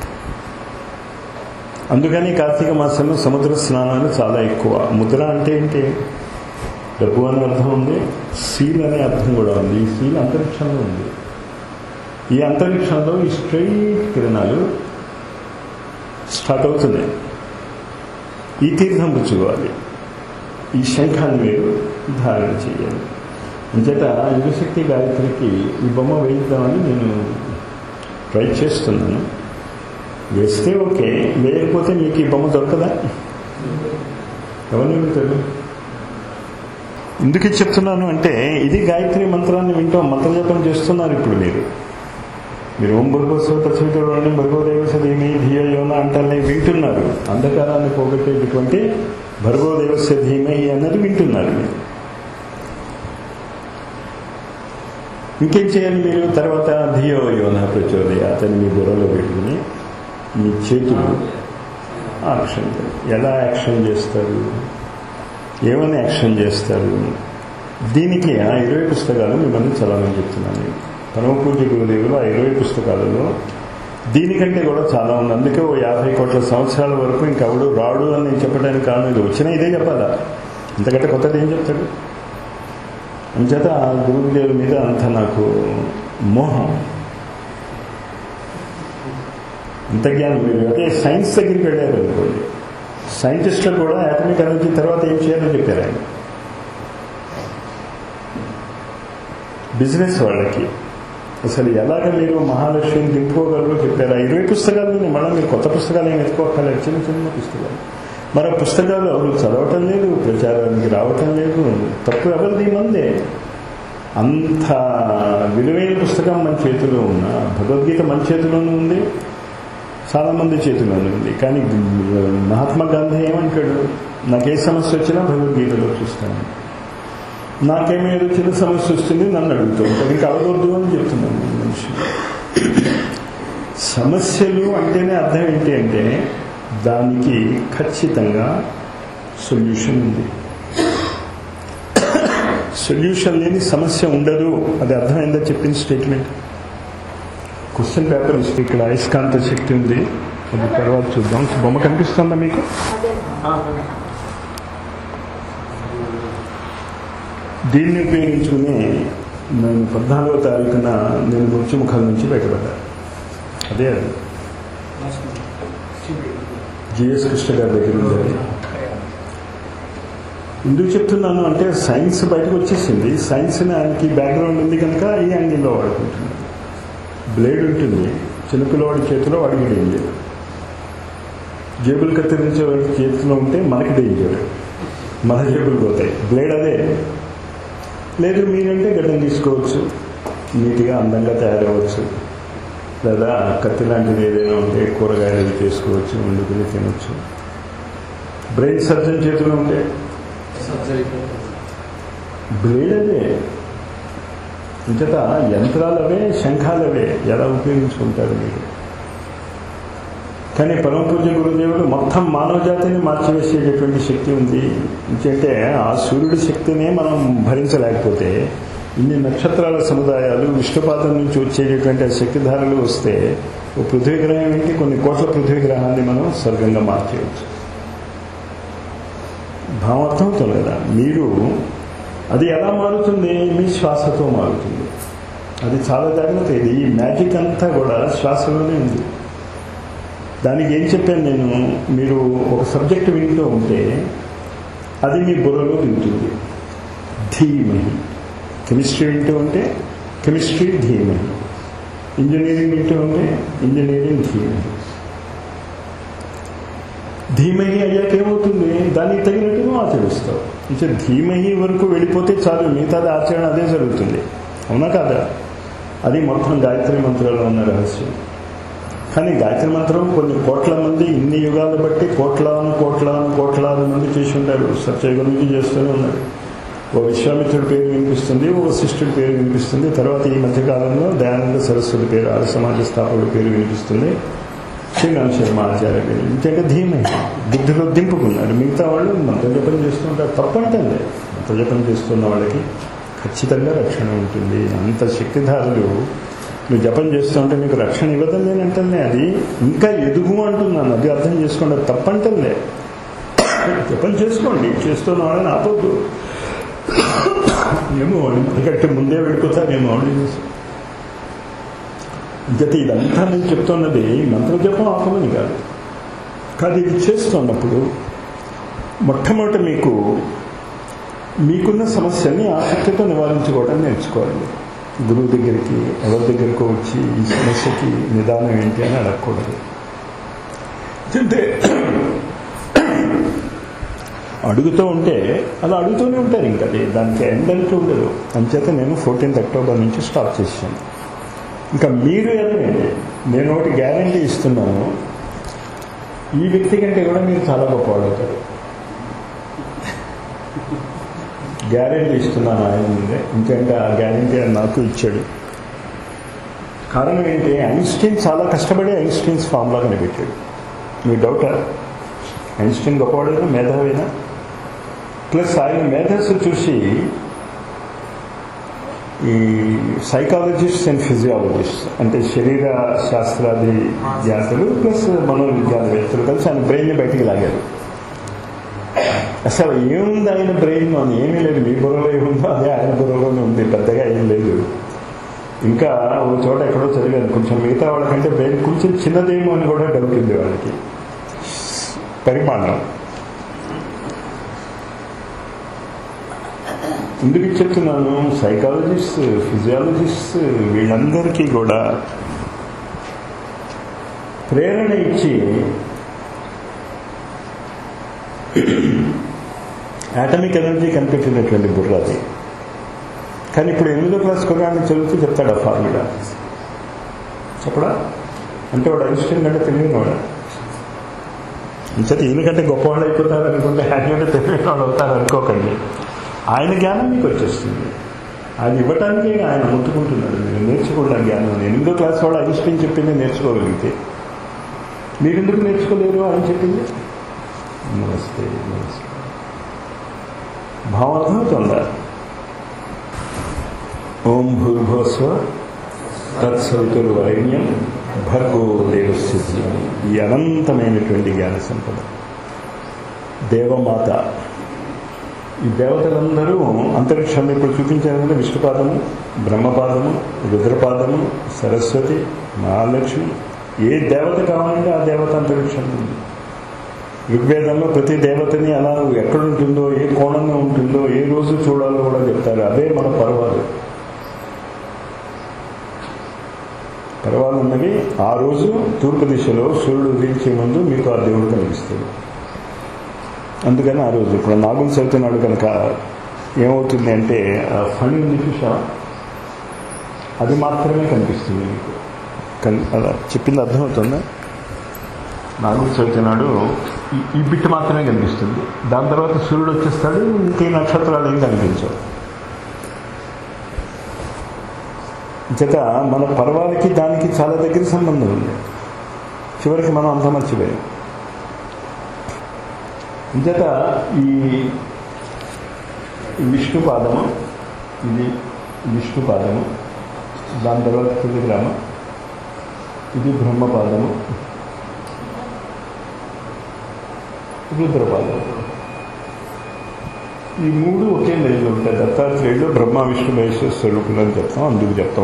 అందుకని కార్తీక మాసంలో సముద్ర స్నానాలు చాలా ఎక్కువ. ముద్ర అంటే ఏంటి? డబ్బు అనే అర్థం ఉంది, సీల్ అనే అర్థం కూడా ఉంది. ఈ సీల్ అంతరిక్షంలో ఉంది. ఈ అంతరిక్షంలో ఈ స్ట్రైట్ కిరణాలు స్టార్ట్ అవుతున్నాయి. ఈ తీర్థం పుచ్చుకోవాలి. ఈ శంఖాన్ని మీరు ధారణ చేయాలి. అంచేత యుగశక్తి గాయత్రికి ఈ బొమ్మ వేయిద్దామని నేను ట్రై చేస్తున్నాను. వేస్తే ఓకే, వేయకపోతే మీకు ఈ బొమ్మ దొరకదా? ఎవరిని వెళ్తారు? ఎందుకు చెప్తున్నాను అంటే ఇది గాయత్రి మంత్రాన్ని వింటాం, మంత్రజపం చేస్తున్నారు ఇప్పుడు మీరు. మీరు ఓం భర్గోత్సవ తస్మితోని భర్గోదేవస్య ధీయ యోన అంటానే వింటున్నారు. అంధకారాన్ని పోగొట్టేటటువంటి భర్గోదేవస్య ధీమహి అన్నది వింటున్నారు మీరు. ఇంకేం చేయాలి మీరు? తర్వాత ధియో యోన ప్రచోదయ అతని మీ బుర్రలో పెట్టుకుని మీ చేతులు యాక్షన్ చేయాలి. ఎలా యాక్షన్ చేస్తారు? ఏమని యాక్షన్ చేస్తారు? దీనికి ఆ ఇరవై పుస్తకాలు మిమ్మల్ని చదవమని చెప్తున్నాను. పరమపూజ్య గురుదేవులు ఆ ఇరవై పుస్తకాలలో దీనికంటే కూడా చాలా ఉంది. అందుకే ఓ యాభై కోట్ల సంవత్సరాల వరకు ఇంకెవడు రాడు అని నేను చెప్పడానికి కారణం ఇది. వచ్చినా ఇదే చెప్పాలా, ఇంతకంటే కొత్తది ఏం చెప్తాడు? అంచేత ఆ గురుదేవుల మీద అంత నాకు మోహం, ఇంత జ్ఞానం. మీరు అదే సైన్స్ దగ్గరికి వెళ్ళారు అనుకోండి, సైంటిస్టులు కూడా అటామిక్ ఎనర్జీ తర్వాత ఏం చేయాలో చెప్పారు ఆయన. బిజినెస్ వాళ్ళకి అసలు ఎలాగ మీరు మహాలక్ష్మిని దింపుకోగలరో చెప్పారు. ఆ ఇరవై పుస్తకాలు మళ్ళీ మీరు కొత్త పుస్తకాలు ఏమి ఎత్తుకోగలరు, చిన్న చిన్న పుస్తకాలు. మరి ఆ పుస్తకాలు ఎవరు చదవటం లేదు, ప్రచారానికి రావటం లేదు. తప్పు ఎవరిది? మందే. అంత విలువైన పుస్తకం మన చేతిలో ఉన్న భగవద్గీత మన చేతిలోనూ ఉంది, చాలామంది చేతిలోనూ ఉంది. కానీ మహాత్మా గాంధీ ఏమంటాడు? నాకే సమస్య వచ్చినా భగవద్గీతలో చూస్తాను, నాకేమేదో చిన్న సమస్య వస్తుంది నన్ను అడుగుతూ ఉంటాడు. ఇంకా అవదొద్దు అని చెప్తున్నాను మనిషి. సమస్యలు అంటేనే అర్థం ఏంటి అంటే దానికి ఖచ్చితంగా సొల్యూషన్ ఉంది. సొల్యూషన్ లేని సమస్య ఉండదు. అది అర్థమైందా చెప్పిన స్టేట్మెంట్? క్వశ్చన్ పేపర్ ఇస్తే ఇక్కడ అయస్కాంత శక్తి ఉంది, అది తర్వాత చూద్దాం. బొమ్మ కనిపిస్తుందా మీకు? దీన్ని ఉపయోగించుకుని నేను పద్నాలుగో తారీఖున నేను మృత్యుముఖాల నుంచి బయటపడ్డాను. అదే అది జిఎస్ కృష్ణ గారి దగ్గర ఉంది. ఎందుకు చెప్తున్నాను అంటే సైన్స్ బయటకు వచ్చేసింది. సైన్స్ని ఆయనకి బ్యాక్గ్రౌండ్ ఉంది కనుక ఈ యాంగిల్లో వాడుకుంటున్నాను. బ్లేడ్ ఉంటుంది చిన్నపిల్లవాడి చేతిలో, వాడికి డేంజర్. జేబులు కత్తిరించే వాడి చేతిలో ఉంటే మనకి డేంజర్, మన జేబులు పోతాయి. బ్లేడ్ అదే. లేదు మీరంటే గడ్డం తీసుకోవచ్చు, నీట్గా అందంగా తయారవ్వచ్చు. లేదా కత్తి లాంటిది ఏదైనా ఉంటే కూరగాయలు చేసుకోవచ్చు, వండుకుని తినొచ్చు. బ్రెయిన్ సర్జన్ చేతిలో ఉంటే బ్లేడ్ అదే. అంచేత యంత్రాలవే, శంఖాలవే. ఎలా ఉపయోగించుకుంటారు మీరు? కానీ పరమపూజ్య గురుదేవులు మొత్తం మానవ జాతిని మార్చివేసేటటువంటి శక్తి ఉంది. ఎందుకంటే ఆ సూర్యుడి శక్తినే మనం భరించలేకపోతే ఇన్ని నక్షత్రాల సముదాయాలు విష్ణుపాదం నుంచి వచ్చేటటువంటి ఆ శక్తిధారలు వస్తే ఓ పృథ్వీ గ్రహం ఏంటి, కొన్ని కోట్ల పృథ్వీ గ్రహాన్ని మనం స్వర్గంగా మార్చేయవచ్చు. భావార్థం అవుతుంది కదా. మీరు అది ఎలా మారుతుంది? మీ శ్వాసతో మారుతుంది. అది చాలా జాగ్రత్త. ఇది ఈ మ్యాజిక్ అంతా కూడా శ్వాసలోనే ఉంది. దానికి ఏం చెప్పాను నేను? మీరు ఒక సబ్జెక్ట్ వింటూ ఉంటే అది మీ బుర్రలో దిగుతుంది. ధీమహి. కెమిస్ట్రీ వింటూ ఉంటే కెమిస్ట్రీ ధీమహి. ఇంజనీరింగ్ ఏంటి ఉంది? ఇంజనీరింగ్ ధీమహి. ధీమహి అయ్యాక ఏమవుతుంది? దానికి తగినట్టుగా ఆచరిస్తావు. ఇంకా ధీమహి వరకు వెళ్ళిపోతే చాలు, మిగతాది ఆచరణ అదే జరుగుతుంది. అవునా కాదా? అది మొత్తం గాయత్రి మంత్రంలో ఉన్న రహస్యం. కానీ గాయత్రి మంత్రం కొన్ని కోట్ల మంది ఇన్ని యుగాలు బట్టి కోట్లాను కోట్లాను కోట్లాది మంది చేసి ఉంటారు. సత్యయుగం నుంచి చేస్తూనే ఉన్నారు. ఓ విశ్వామిత్రుడి పేరు వినిపిస్తుంది, ఓ వశిష్ఠుడి పేరు వినిపిస్తుంది. తర్వాత ఈ మధ్యకాలంలో దయానంద సరస్వతి పేరు, ఆర్య సమాజ స్థాపకుడి పేరు వినిపిస్తుంది, శ్రీరామ్ శర్మ ఆచార్య పేరు. ఇంకంటే ధీమే బుద్ధిలో దింపుకున్నారు. మిగతా వాళ్ళు మంత్రజపం చేస్తుంటారు, తప్పంటే మంత్రజపం చేస్తున్న వాళ్ళకి ఖచ్చితంగా రక్షణ ఉంటుంది. అంత శక్తిధారులు నువ్వు జపం చేస్తుంటే నీకు రక్షణ ఇవ్వదని నేను అంటలే, అది ఇంకా ఎదుగు అంటున్నాను. అది అర్థం చేసుకోండి, అది తప్పంటలే. జపం చేసుకోండి, చేస్తున్న వాళ్ళని ఆపొద్దు. ఏమో ఎందుకంటే ముందే వెళ్ళిపోతారేమో ఆడియన్స్. ఇంకైతే ఇదంతా నేను చెప్తున్నది మంత్రజపం ఆపమని కాదు, కానీ ఇది చేస్తున్నప్పుడు మొట్టమొదట మీకు మీకున్న సమస్యని ఆసక్తితో నివారించుకోవడం నేర్చుకోవాలి. గురువు దగ్గరికి ఎవరి దగ్గరికి వచ్చి ఈ సమస్యకి నిదానం ఏంటి అని అడగకూడదు. అంటే అడుగుతూ ఉంటే అలా అడుగుతూనే ఉంటారు. ఇంకా దానికి ఎండ్ అంటూ ఉండదు. అంచేత నేను ఫోర్టీన్త్ అక్టోబర్ నుంచి స్టార్ట్ చేశాను. ఇంకా మీరు ఎలాగండి, నేను ఒకటి గ్యారంటీ ఇస్తున్నాను, ఈ వ్యక్తి కంటే కూడా మీరు చాలా గొప్పవాళ్ళు అవుతారు. గ్యారెంటీ ఇస్తున్నాను ఆయన ముందే. ఎందుకంటే ఆ గ్యారెంటీ ఆయన నాకు ఇచ్చాడు. కారణం ఏంటి? ఐన్స్టీన్ చాలా కష్టపడి ఐన్స్టీన్స్ ఫార్ములా కనిపెట్టాడు. మీ డౌటా? ఐన్స్టీన్ గొప్పవాడైనా మేధావైనా, ప్లస్ ఆయన మేధస్సు చూసి ఈ సైకాలజిస్ట్ అండ్ ఫిజియాలజిస్ట్ అంటే శరీర శాస్త్రాది జ్ఞాతలు ప్లస్ మనోవిజ్ఞానవేత్తలు కలిసి ఆయన బ్రెయిన్ని బయటికి లాగారు. అసలు ఏముంది ఆయన బ్రెయిన్ అని? ఏమీ లేదు. మీ బుర్రలో ఏముందో అదే ఆయన బుర్రలోనే ఉంది, పెద్దగా ఏం లేదు. ఇంకా ఓ చోట ఎక్కడో చదివాను, కొంచెం మిగతా వాళ్ళకంటే బ్రెయిన్ కొంచెం చిన్నదేమో అని కూడా డౌట్ ఉంది వాళ్ళకి, పరిమాణం. ఎందుకు చెప్తున్నాను? సైకాలజిస్ట్, ఫిజియాలజిస్ట్ వీళ్ళందరికీ కూడా ప్రేరణ ఇచ్చి ఆటమిక్ ఎనర్జీ కనిపెట్టినటువంటి బుర్ర అది. కానీ ఇప్పుడు ఎనిమిదో క్లాస్ కుర్రాన్ని చదివితే చెప్తాడు ఆ ఫార్ములా. చెప్పడా? అంటే వాడు ఐన్స్టీన్ కంటే తెలియని వాడు. ఇంచేత ఈయనకంటే గొప్పవాళ్ళు అయిపోతారు అనుకుంటే ఆయన కంటే తెలియని వాళ్ళు అవుతారు అనుకోకండి. ఆయన జ్ఞానం మీకు వచ్చేస్తుంది. ఆయన ఇవ్వటానికి ఆయన ముట్టుకుంటున్నాడు. మీరు నేర్చుకున్న జ్ఞానం. ఎనిమిదో క్లాస్ వాడు ఐన్స్టీన్ చెప్పింది నేర్చుకోగలిగితే మీరెందుకు నేర్చుకోలేరు ఆయన చెప్పింది? నమస్తే నమస్తే. భావం అర్థమవుతుందా? ఓం భూర్భువస్వ తత్సవితుర్వరేణ్యం భర్గో దేవస్య ధీమహి. ఈ అనంతమైనటువంటి జ్ఞాన సంపద దేవమాత. ఈ దేవతలందరూ అంతరిక్షంలో ఇప్పుడు చూపించారంటే విష్ణుపాదము, బ్రహ్మపాదము, రుద్రపాదము, సరస్వతి, మహాలక్ష్మి. ఏ దేవత కావాలంటే ఆ దేవత అంతరిక్షంలో ఉంది. ఋగ్వేదంలో ప్రతి దేవతని అలా ఎక్కడుంటుందో, ఏ కోణంలో ఉంటుందో, ఏ రోజు చూడాలో కూడా చెప్తారు. అదే మన పర్వాలు. పర్వాలు ఉన్నవి ఆ రోజు తూర్పు దిశలో సూర్యుడు ఉదయించే ముందు మీకు ఆ దేవుడు కనిపిస్తాడు. అందుకని ఆ రోజు ఇప్పుడు నాగుల చవితి నాడు కనుక ఏమవుతుంది అంటే ఆ ఫణి ఉంది చూసా, అది మాత్రమే కనిపిస్తుంది మీకు. అలా చెప్పింది అర్థమవుతుందా? నాగుల చవితి నాడు ఈ బిట్ మాత్రమే కనిపిస్తుంది. దాని తర్వాత సూర్యుడు వచ్చేస్తాడు, ఇంకే నక్షత్రాలు ఏం కనిపించవు. చేత మన పర్వాలకి దానికి చాలా దగ్గర సంబంధం ఉంది. చివరికి మనం అంతా మర్చిపోయాం. ఇంచేత ఈ విష్ణుపాదము, ఇది విష్ణుపాదము, దాని తర్వాత తులిగ్రామం, ఇది బ్రహ్మపాదము, రుద్రపాదము. ఈ మూడు ఒకే లైన్లో ఉంటాయి. దత్తాత్రేయుడు బ్రహ్మ విష్ణు మహేశ్వర స్వరూపులు అని చెప్తాం, అందుకు చెప్తాం.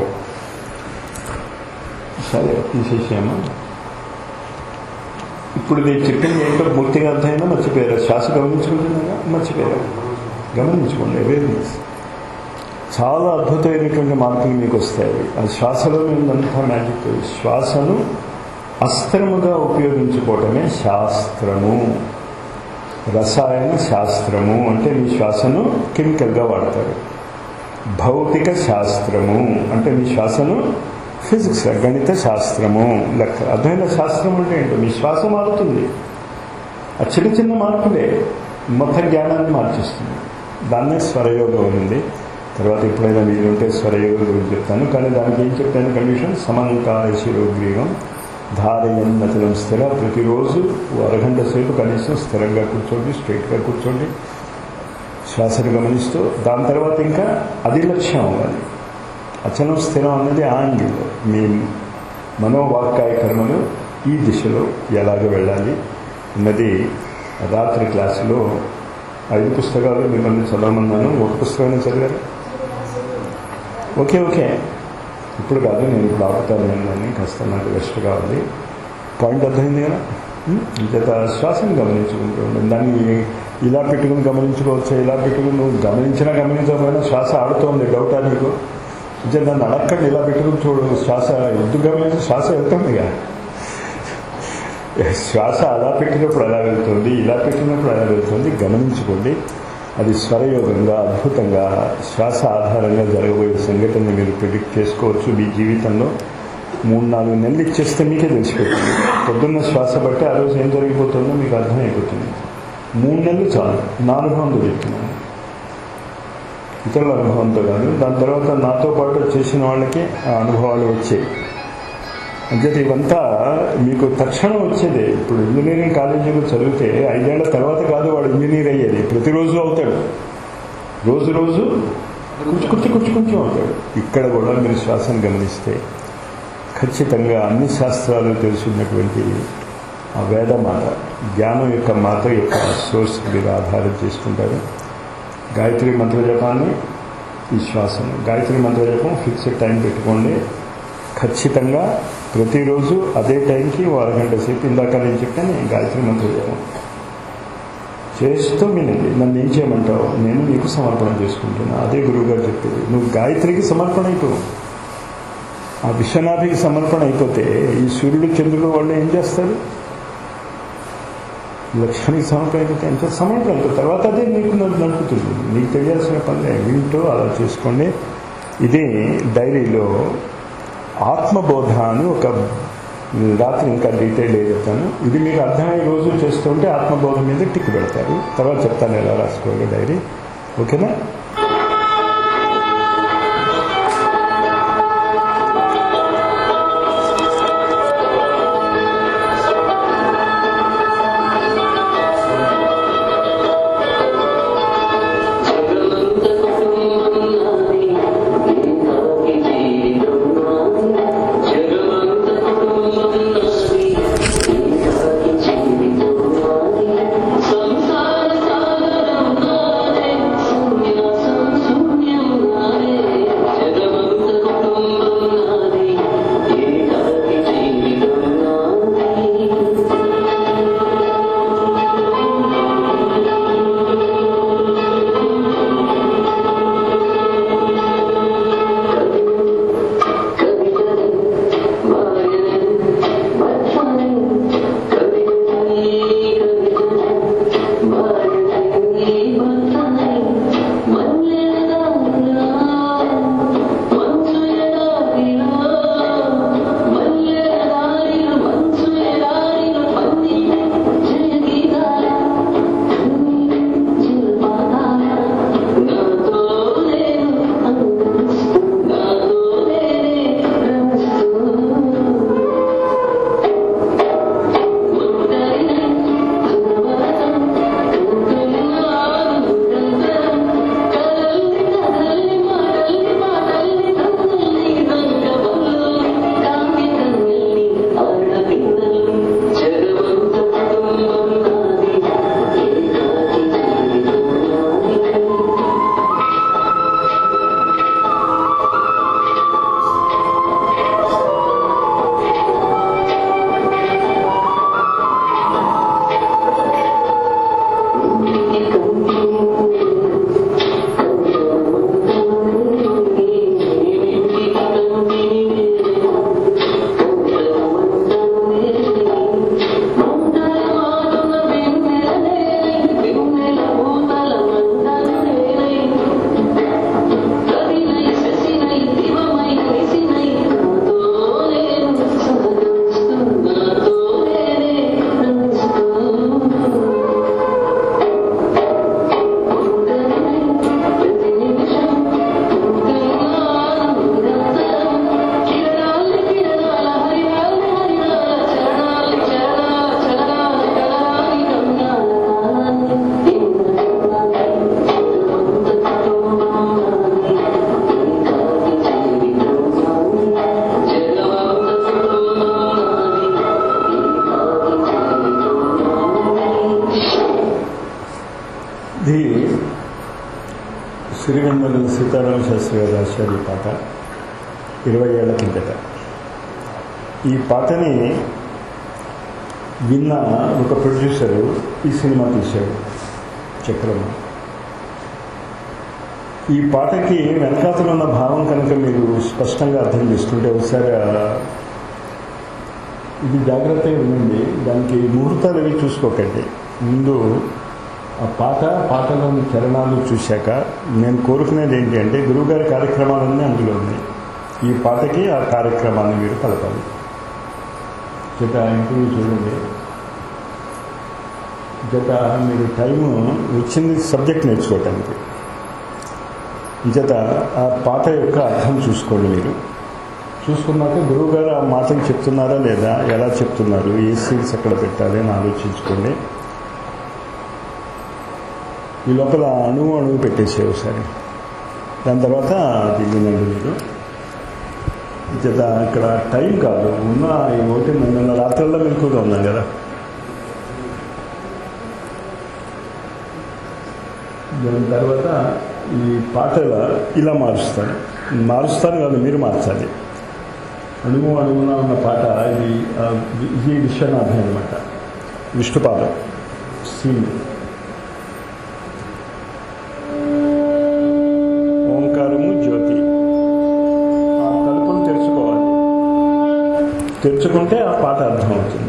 సరే తీసేసాము. ఇప్పుడు నేను చెప్పింది ఏంటో పూర్తిగా అర్థమైనా మర్చిపోయారు. శ్వాస గమనించుకుంటున్నాగా మర్చిపోయారు. గమనించుకోండి, అవేర్నెస్. చాలా అద్భుతమైనటువంటి మార్పులు మీకు వస్తాయి. ఆ శ్వాసలో ఉందంతా మ్యాజిక్. శ్వాసను అస్త్రముగా ఉపయోగించుకోవటమే శాస్త్రము. రసాయన శాస్త్రము అంటే మీ శ్వాసను కెమికల్గా వాడతారు. భౌతిక శాస్త్రము అంటే మీ శ్వాసను ఫిజిక్స్, గణిత శాస్త్రము, లెక్క. అర్థమైన శాస్త్రం అంటే ఏంటో మీ శ్వాస మారుతుంది. ఆ చిన్న చిన్న మార్పులే మొత్తం జ్ఞానాన్ని మార్చేస్తుంది. దాన్నే స్వరయోగం ఉంది. తర్వాత ఎప్పుడైనా మీరు ఉంటే స్వరయోగం గురించి చెప్తాను. కానీ దానికి ఏం చెప్తాను కండిషన్? సమంకాయ శిరోగ్రీవం ధారయం నచలం స్థిర. ప్రతిరోజు అరగంట సేపు కనీసం స్థిరంగా కూర్చోండి, స్ట్రైట్గా కూర్చోండి, శ్వాసను గమనిస్తూ. దాని తర్వాత ఇంకా అది లక్ష్యం అవ్వాలి. అచలం స్థిరం అన్నది ఆంగిల్. మీ మనోవాక్కాయ కర్మలు ఈ దిశలో ఎలాగ వెళ్ళాలి అన్నది రాత్రి క్లాసులో ఐదు పుస్తకాలు మిమ్మల్ని చదవమన్నాను. ఒక పుస్తకమే చదివారు. ఓకే ఓకే ఇప్పుడు కాదు, నేను ఇప్పుడు ఆపుతాను. నేను కాస్త నాకు రెస్ట్ కావాలి. పాయింట్ అర్థమైంది కదా. ఇంత శ్వాసను గమనించుకుంటూ ఉండండి. దాన్ని ఇలా పెట్టుకుని గమనించుకోవచ్చు, ఇలా పెట్టుకుని నువ్వు గమనించినా గమనించకపోయినా శ్వాస ఆడుతోంది. డౌటా నీకు? అంటే నన్ను అడక్కండి, ఇలా పెట్టుకుని చూడు. శ్వాస ఎందుకు గమనించి శ్వాస వెళ్తుంది కదా. శ్వాస అలా పెట్టినప్పుడు అలా వెళ్తుంది, ఇలా పెట్టినప్పుడు అలా వెళ్తుంది. గమనించుకోండి. అది స్వరయోగంగా అద్భుతంగా శ్వాస ఆధారంగా జరగబోయే సంఘటనని మీరు ప్రిడిక్ట్ చేసుకోవచ్చు. మీ జీవితంలో మూడు నాలుగు నెలలు ఇచ్చేస్తే మీకే తెలిసిపోతుంది. పొద్దున్న శ్వాస బట్టి ఆ రోజు ఏం జరిగిపోతుందో మీకు అర్థమైపోతుంది. మూడు నెలలు చాలు. నా అనుభవంతో చెప్తున్నాను, ఇతరుల అనుభవంతో కాదు. దాని తర్వాత నాతో పాటు చేసిన వాళ్ళకి ఆ అనుభవాలు వచ్చాయి. అంటే ఇవంతా మీకు తక్షణం వచ్చేదే. ఇప్పుడు ఇంజనీరింగ్ కాలేజీలో చదివితే ఐదేళ్ల తర్వాత కాదు వాడు ఇంజనీర్ అయ్యేది, ప్రతిరోజు అవుతాడు. రోజు రోజు కొంచెం కొంచెం కొంచెం కొంచెం అవుతాడు. ఇక్కడ కూడా మీరు శ్వాసను గమనిస్తే ఖచ్చితంగా అన్ని శాస్త్రాలు తెలుసున్నటువంటి ఆ వేద మాత, జ్ఞానం యొక్క మాత యొక్క సోర్స్ మీరు ఆధారం చేసుకుంటారు. గాయత్రి మంత్రజపాన్ని, ఈ శ్వాసను. గాయత్రి మంత్రజపం ఫిక్స్డ్ టైం పెట్టుకోండి. ఖచ్చితంగా ప్రతిరోజు అదే టైంకి ఓ అరగంట సేపు, ఇందాక నేను చెప్పాను గాయత్రి మంత్రజపం చేస్తూ వినండి. నన్ను ఏం చేయమంటావు? నేను నీకు సమర్పణ చేసుకుంటున్నా. అదే గురువుగారు చెప్పేది. నువ్వు గాయత్రికి సమర్పణ అయిపోవు. ఆ విశ్వనాథికి సమర్పణ అయిపోతే ఈ సూర్యుడు చంద్రుడు వాళ్ళు ఏం చేస్తారు? లక్ష్యానికి సమర్పణ అయిపోతే ఎంత సమర్పణ అయిపోతుంది. తర్వాత అదే నీకు నడుపుతుంది. నీకు తెలియాల్సిన పనులే వింటూ అలా చేసుకోండి. ఇది డైరీలో ఆత్మబోధ అని ఒక రాత్రి ఇంకా డీటెయిల్ చెప్తాను. ఇది మీకు అర్థమయ్యే రోజు చేస్తుంటే ఆత్మబోధ మీద టిక్ పెడతారు. తర్వాత చెప్తాను ఎలా రాసుకోవాలి డైరీ. ఓకేనా? సంసార సాగరం నాదే శూన్య సిరివెన్నెల సీతారామ శాస్త్రి గారు రాశారు ఈ పాట ఇరవై ఏళ్ల కిందట. ఈ పాటని విన్న ఒక ప్రొడ్యూసరు ఈ సినిమా తీశాడు, చక్రమ్మ. ఈ పాటకి వెనకాతలో ఉన్న భావం కనుక మీరు స్పష్టంగా అర్థం చేసుకుంటే ఒకసారి ఇది జాగ్రత్తగా వినండి. దానికి ముహూర్తాలు అవి చూసుకోకండి. ముందు ఆ పాట పాటలోని చరణాలు చూశాక నేను కోరుకునేది ఏంటి అంటే గురువుగారి కార్యక్రమాలన్నీ అందులో ఉన్నాయి. ఈ పాటకి ఆ కార్యక్రమాన్ని మీరు కలపాలి. జత ఇంటర్వ్యూ చూడండి. జత మీరు టైము వచ్చింది సబ్జెక్ట్ నేర్చుకోవటానికి. జత ఆ పాట యొక్క అర్థం చూసుకోండి. మీరు చూసుకున్నాక గురువుగారు ఆ మాటలు చెప్తున్నారా లేదా, ఎలా చెప్తున్నారు, ఏ సీన్స్ ఎక్కడ పెట్టాలి అని ఆలోచించుకోండి. ఈ లోపల అణువు అణువు పెట్టేసే ఒకసారి. దాని తర్వాత అది వినండి మీరు. జత ఇక్కడ టైం కాదు, ఉన్న ఈ ఒకటి నిన్న రాత్రుల్లో మీరు కూడా ఉన్నాం కదా. దాని తర్వాత ఈ పాటల ఇలా మారుస్తాను మారుస్తాను కాదు మీరు మార్చాలి. అణువు అణువున ఉన్న పాట ఇది ఇది విశ్వనాథం అనమాట, విష్ణుపాదం సీన్. ఓంకారము జ్యోతి, ఆ తలుపును తెరుచుకోవాలి. తెరుచుకుంటే ఆ పాట అర్థం అవుతుంది.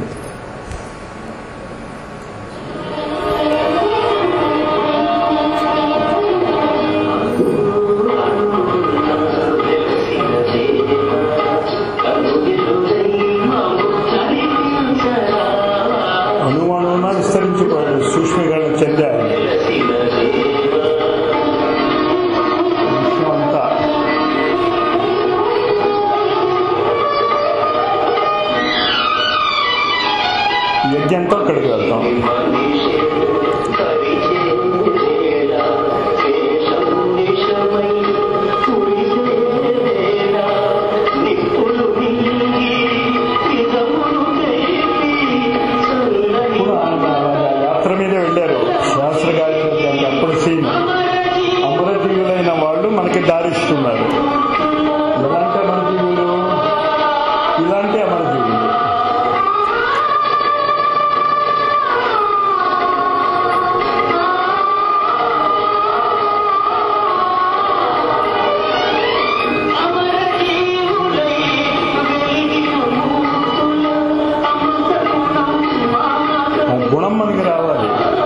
విస్తరించిపోయాడు, సూక్ష్మీకరణ చెందాడు. విశ్వం అంతా యజ్ఞంతో అక్కడికి వెళ్తాం. మీద వెళ్ళారు శాస్త్ర గారికి. అప్పుడు సీన్ అమరజీవులైన వాళ్ళు మనకి దారిస్తున్నారు. ఎలాంటి అమరజీవులు? ఇలాంటి అమరజీవులు. ఆ గుణం మనకి రావాలి.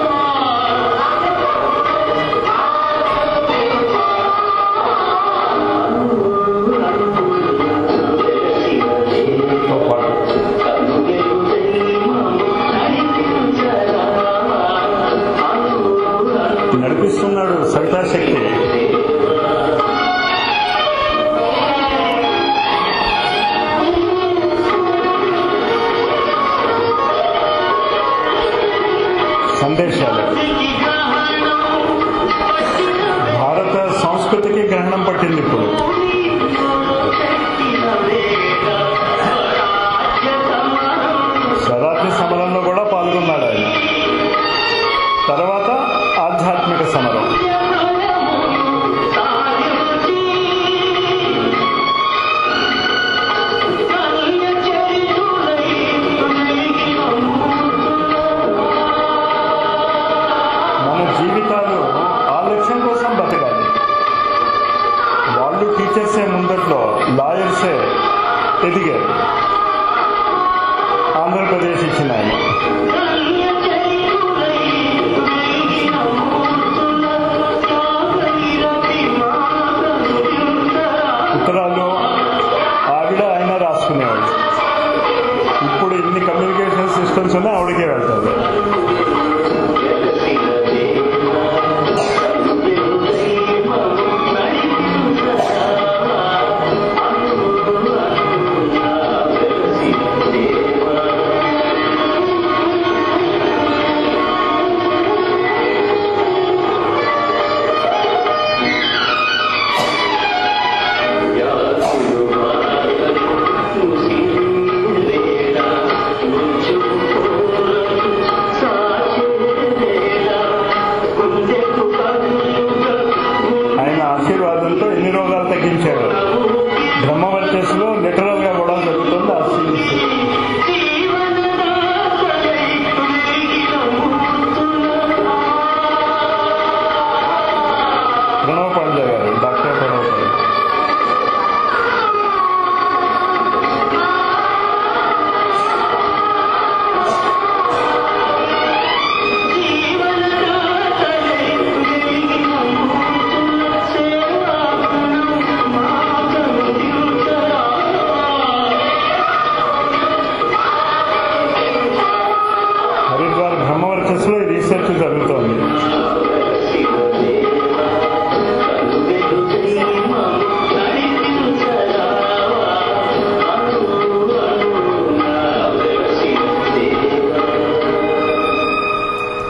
నడిపిస్తున్నాడు సవితాశక్తి. సందేశాలు భారత సంస్కృతికి గ్రహణం పట్టింది. ఇప్పుడు స్వరాజ్య సమరంలో కూడా పాల్గొన్నాడు ఆయన. తర్వాత ఆధ్యాత్మిక సమరం. మన జీవితాలు ఆ లక్ష్యం కోసం బతకాలి. వాళ్ళు టీచర్సే ముందట్లో లాయర్సే ఎదిగారు. ఆంధ్రప్రదేశ్ ఇచ్చిన ఆయన ఉత్తరాలు ఆవిడ ఆయన రాసుకునేవాడు. ఇప్పుడు ఇన్ని కమ్యూనికేషన్ సిస్టమ్స్ ఉన్నాయి, ఆవిడకే వెళ్తారు.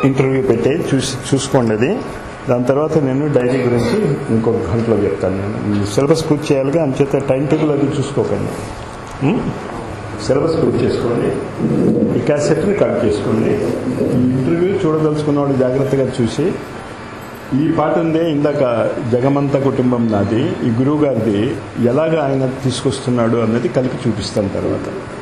ఇంటర్వ్యూ పెట్టే చూసి చూసుకోండి. అది దాని తర్వాత నేను డైరీ గురించి ఇంకొక గంటలో చెప్తాను. నేను సిలబస్ పూర్తి చేయాలిగా, అంచేత టైం టేబుల్ అది చూసుకోకండి. సిలబస్ పూర్తి చేసుకోండి, ఈ క్యాసెట్ని కట్ చేసుకోండి. ఈ ఇంటర్వ్యూ చూడదలుచుకున్న వాళ్ళు జాగ్రత్తగా చూసి, ఈ పాట ఉందే ఇందాక జగమంత కుటుంబం నాది, ఈ గురువు గారిది ఎలాగ ఆయన తీసుకొస్తున్నాడు అన్నది కలిపి చూపిస్తాను తర్వాత.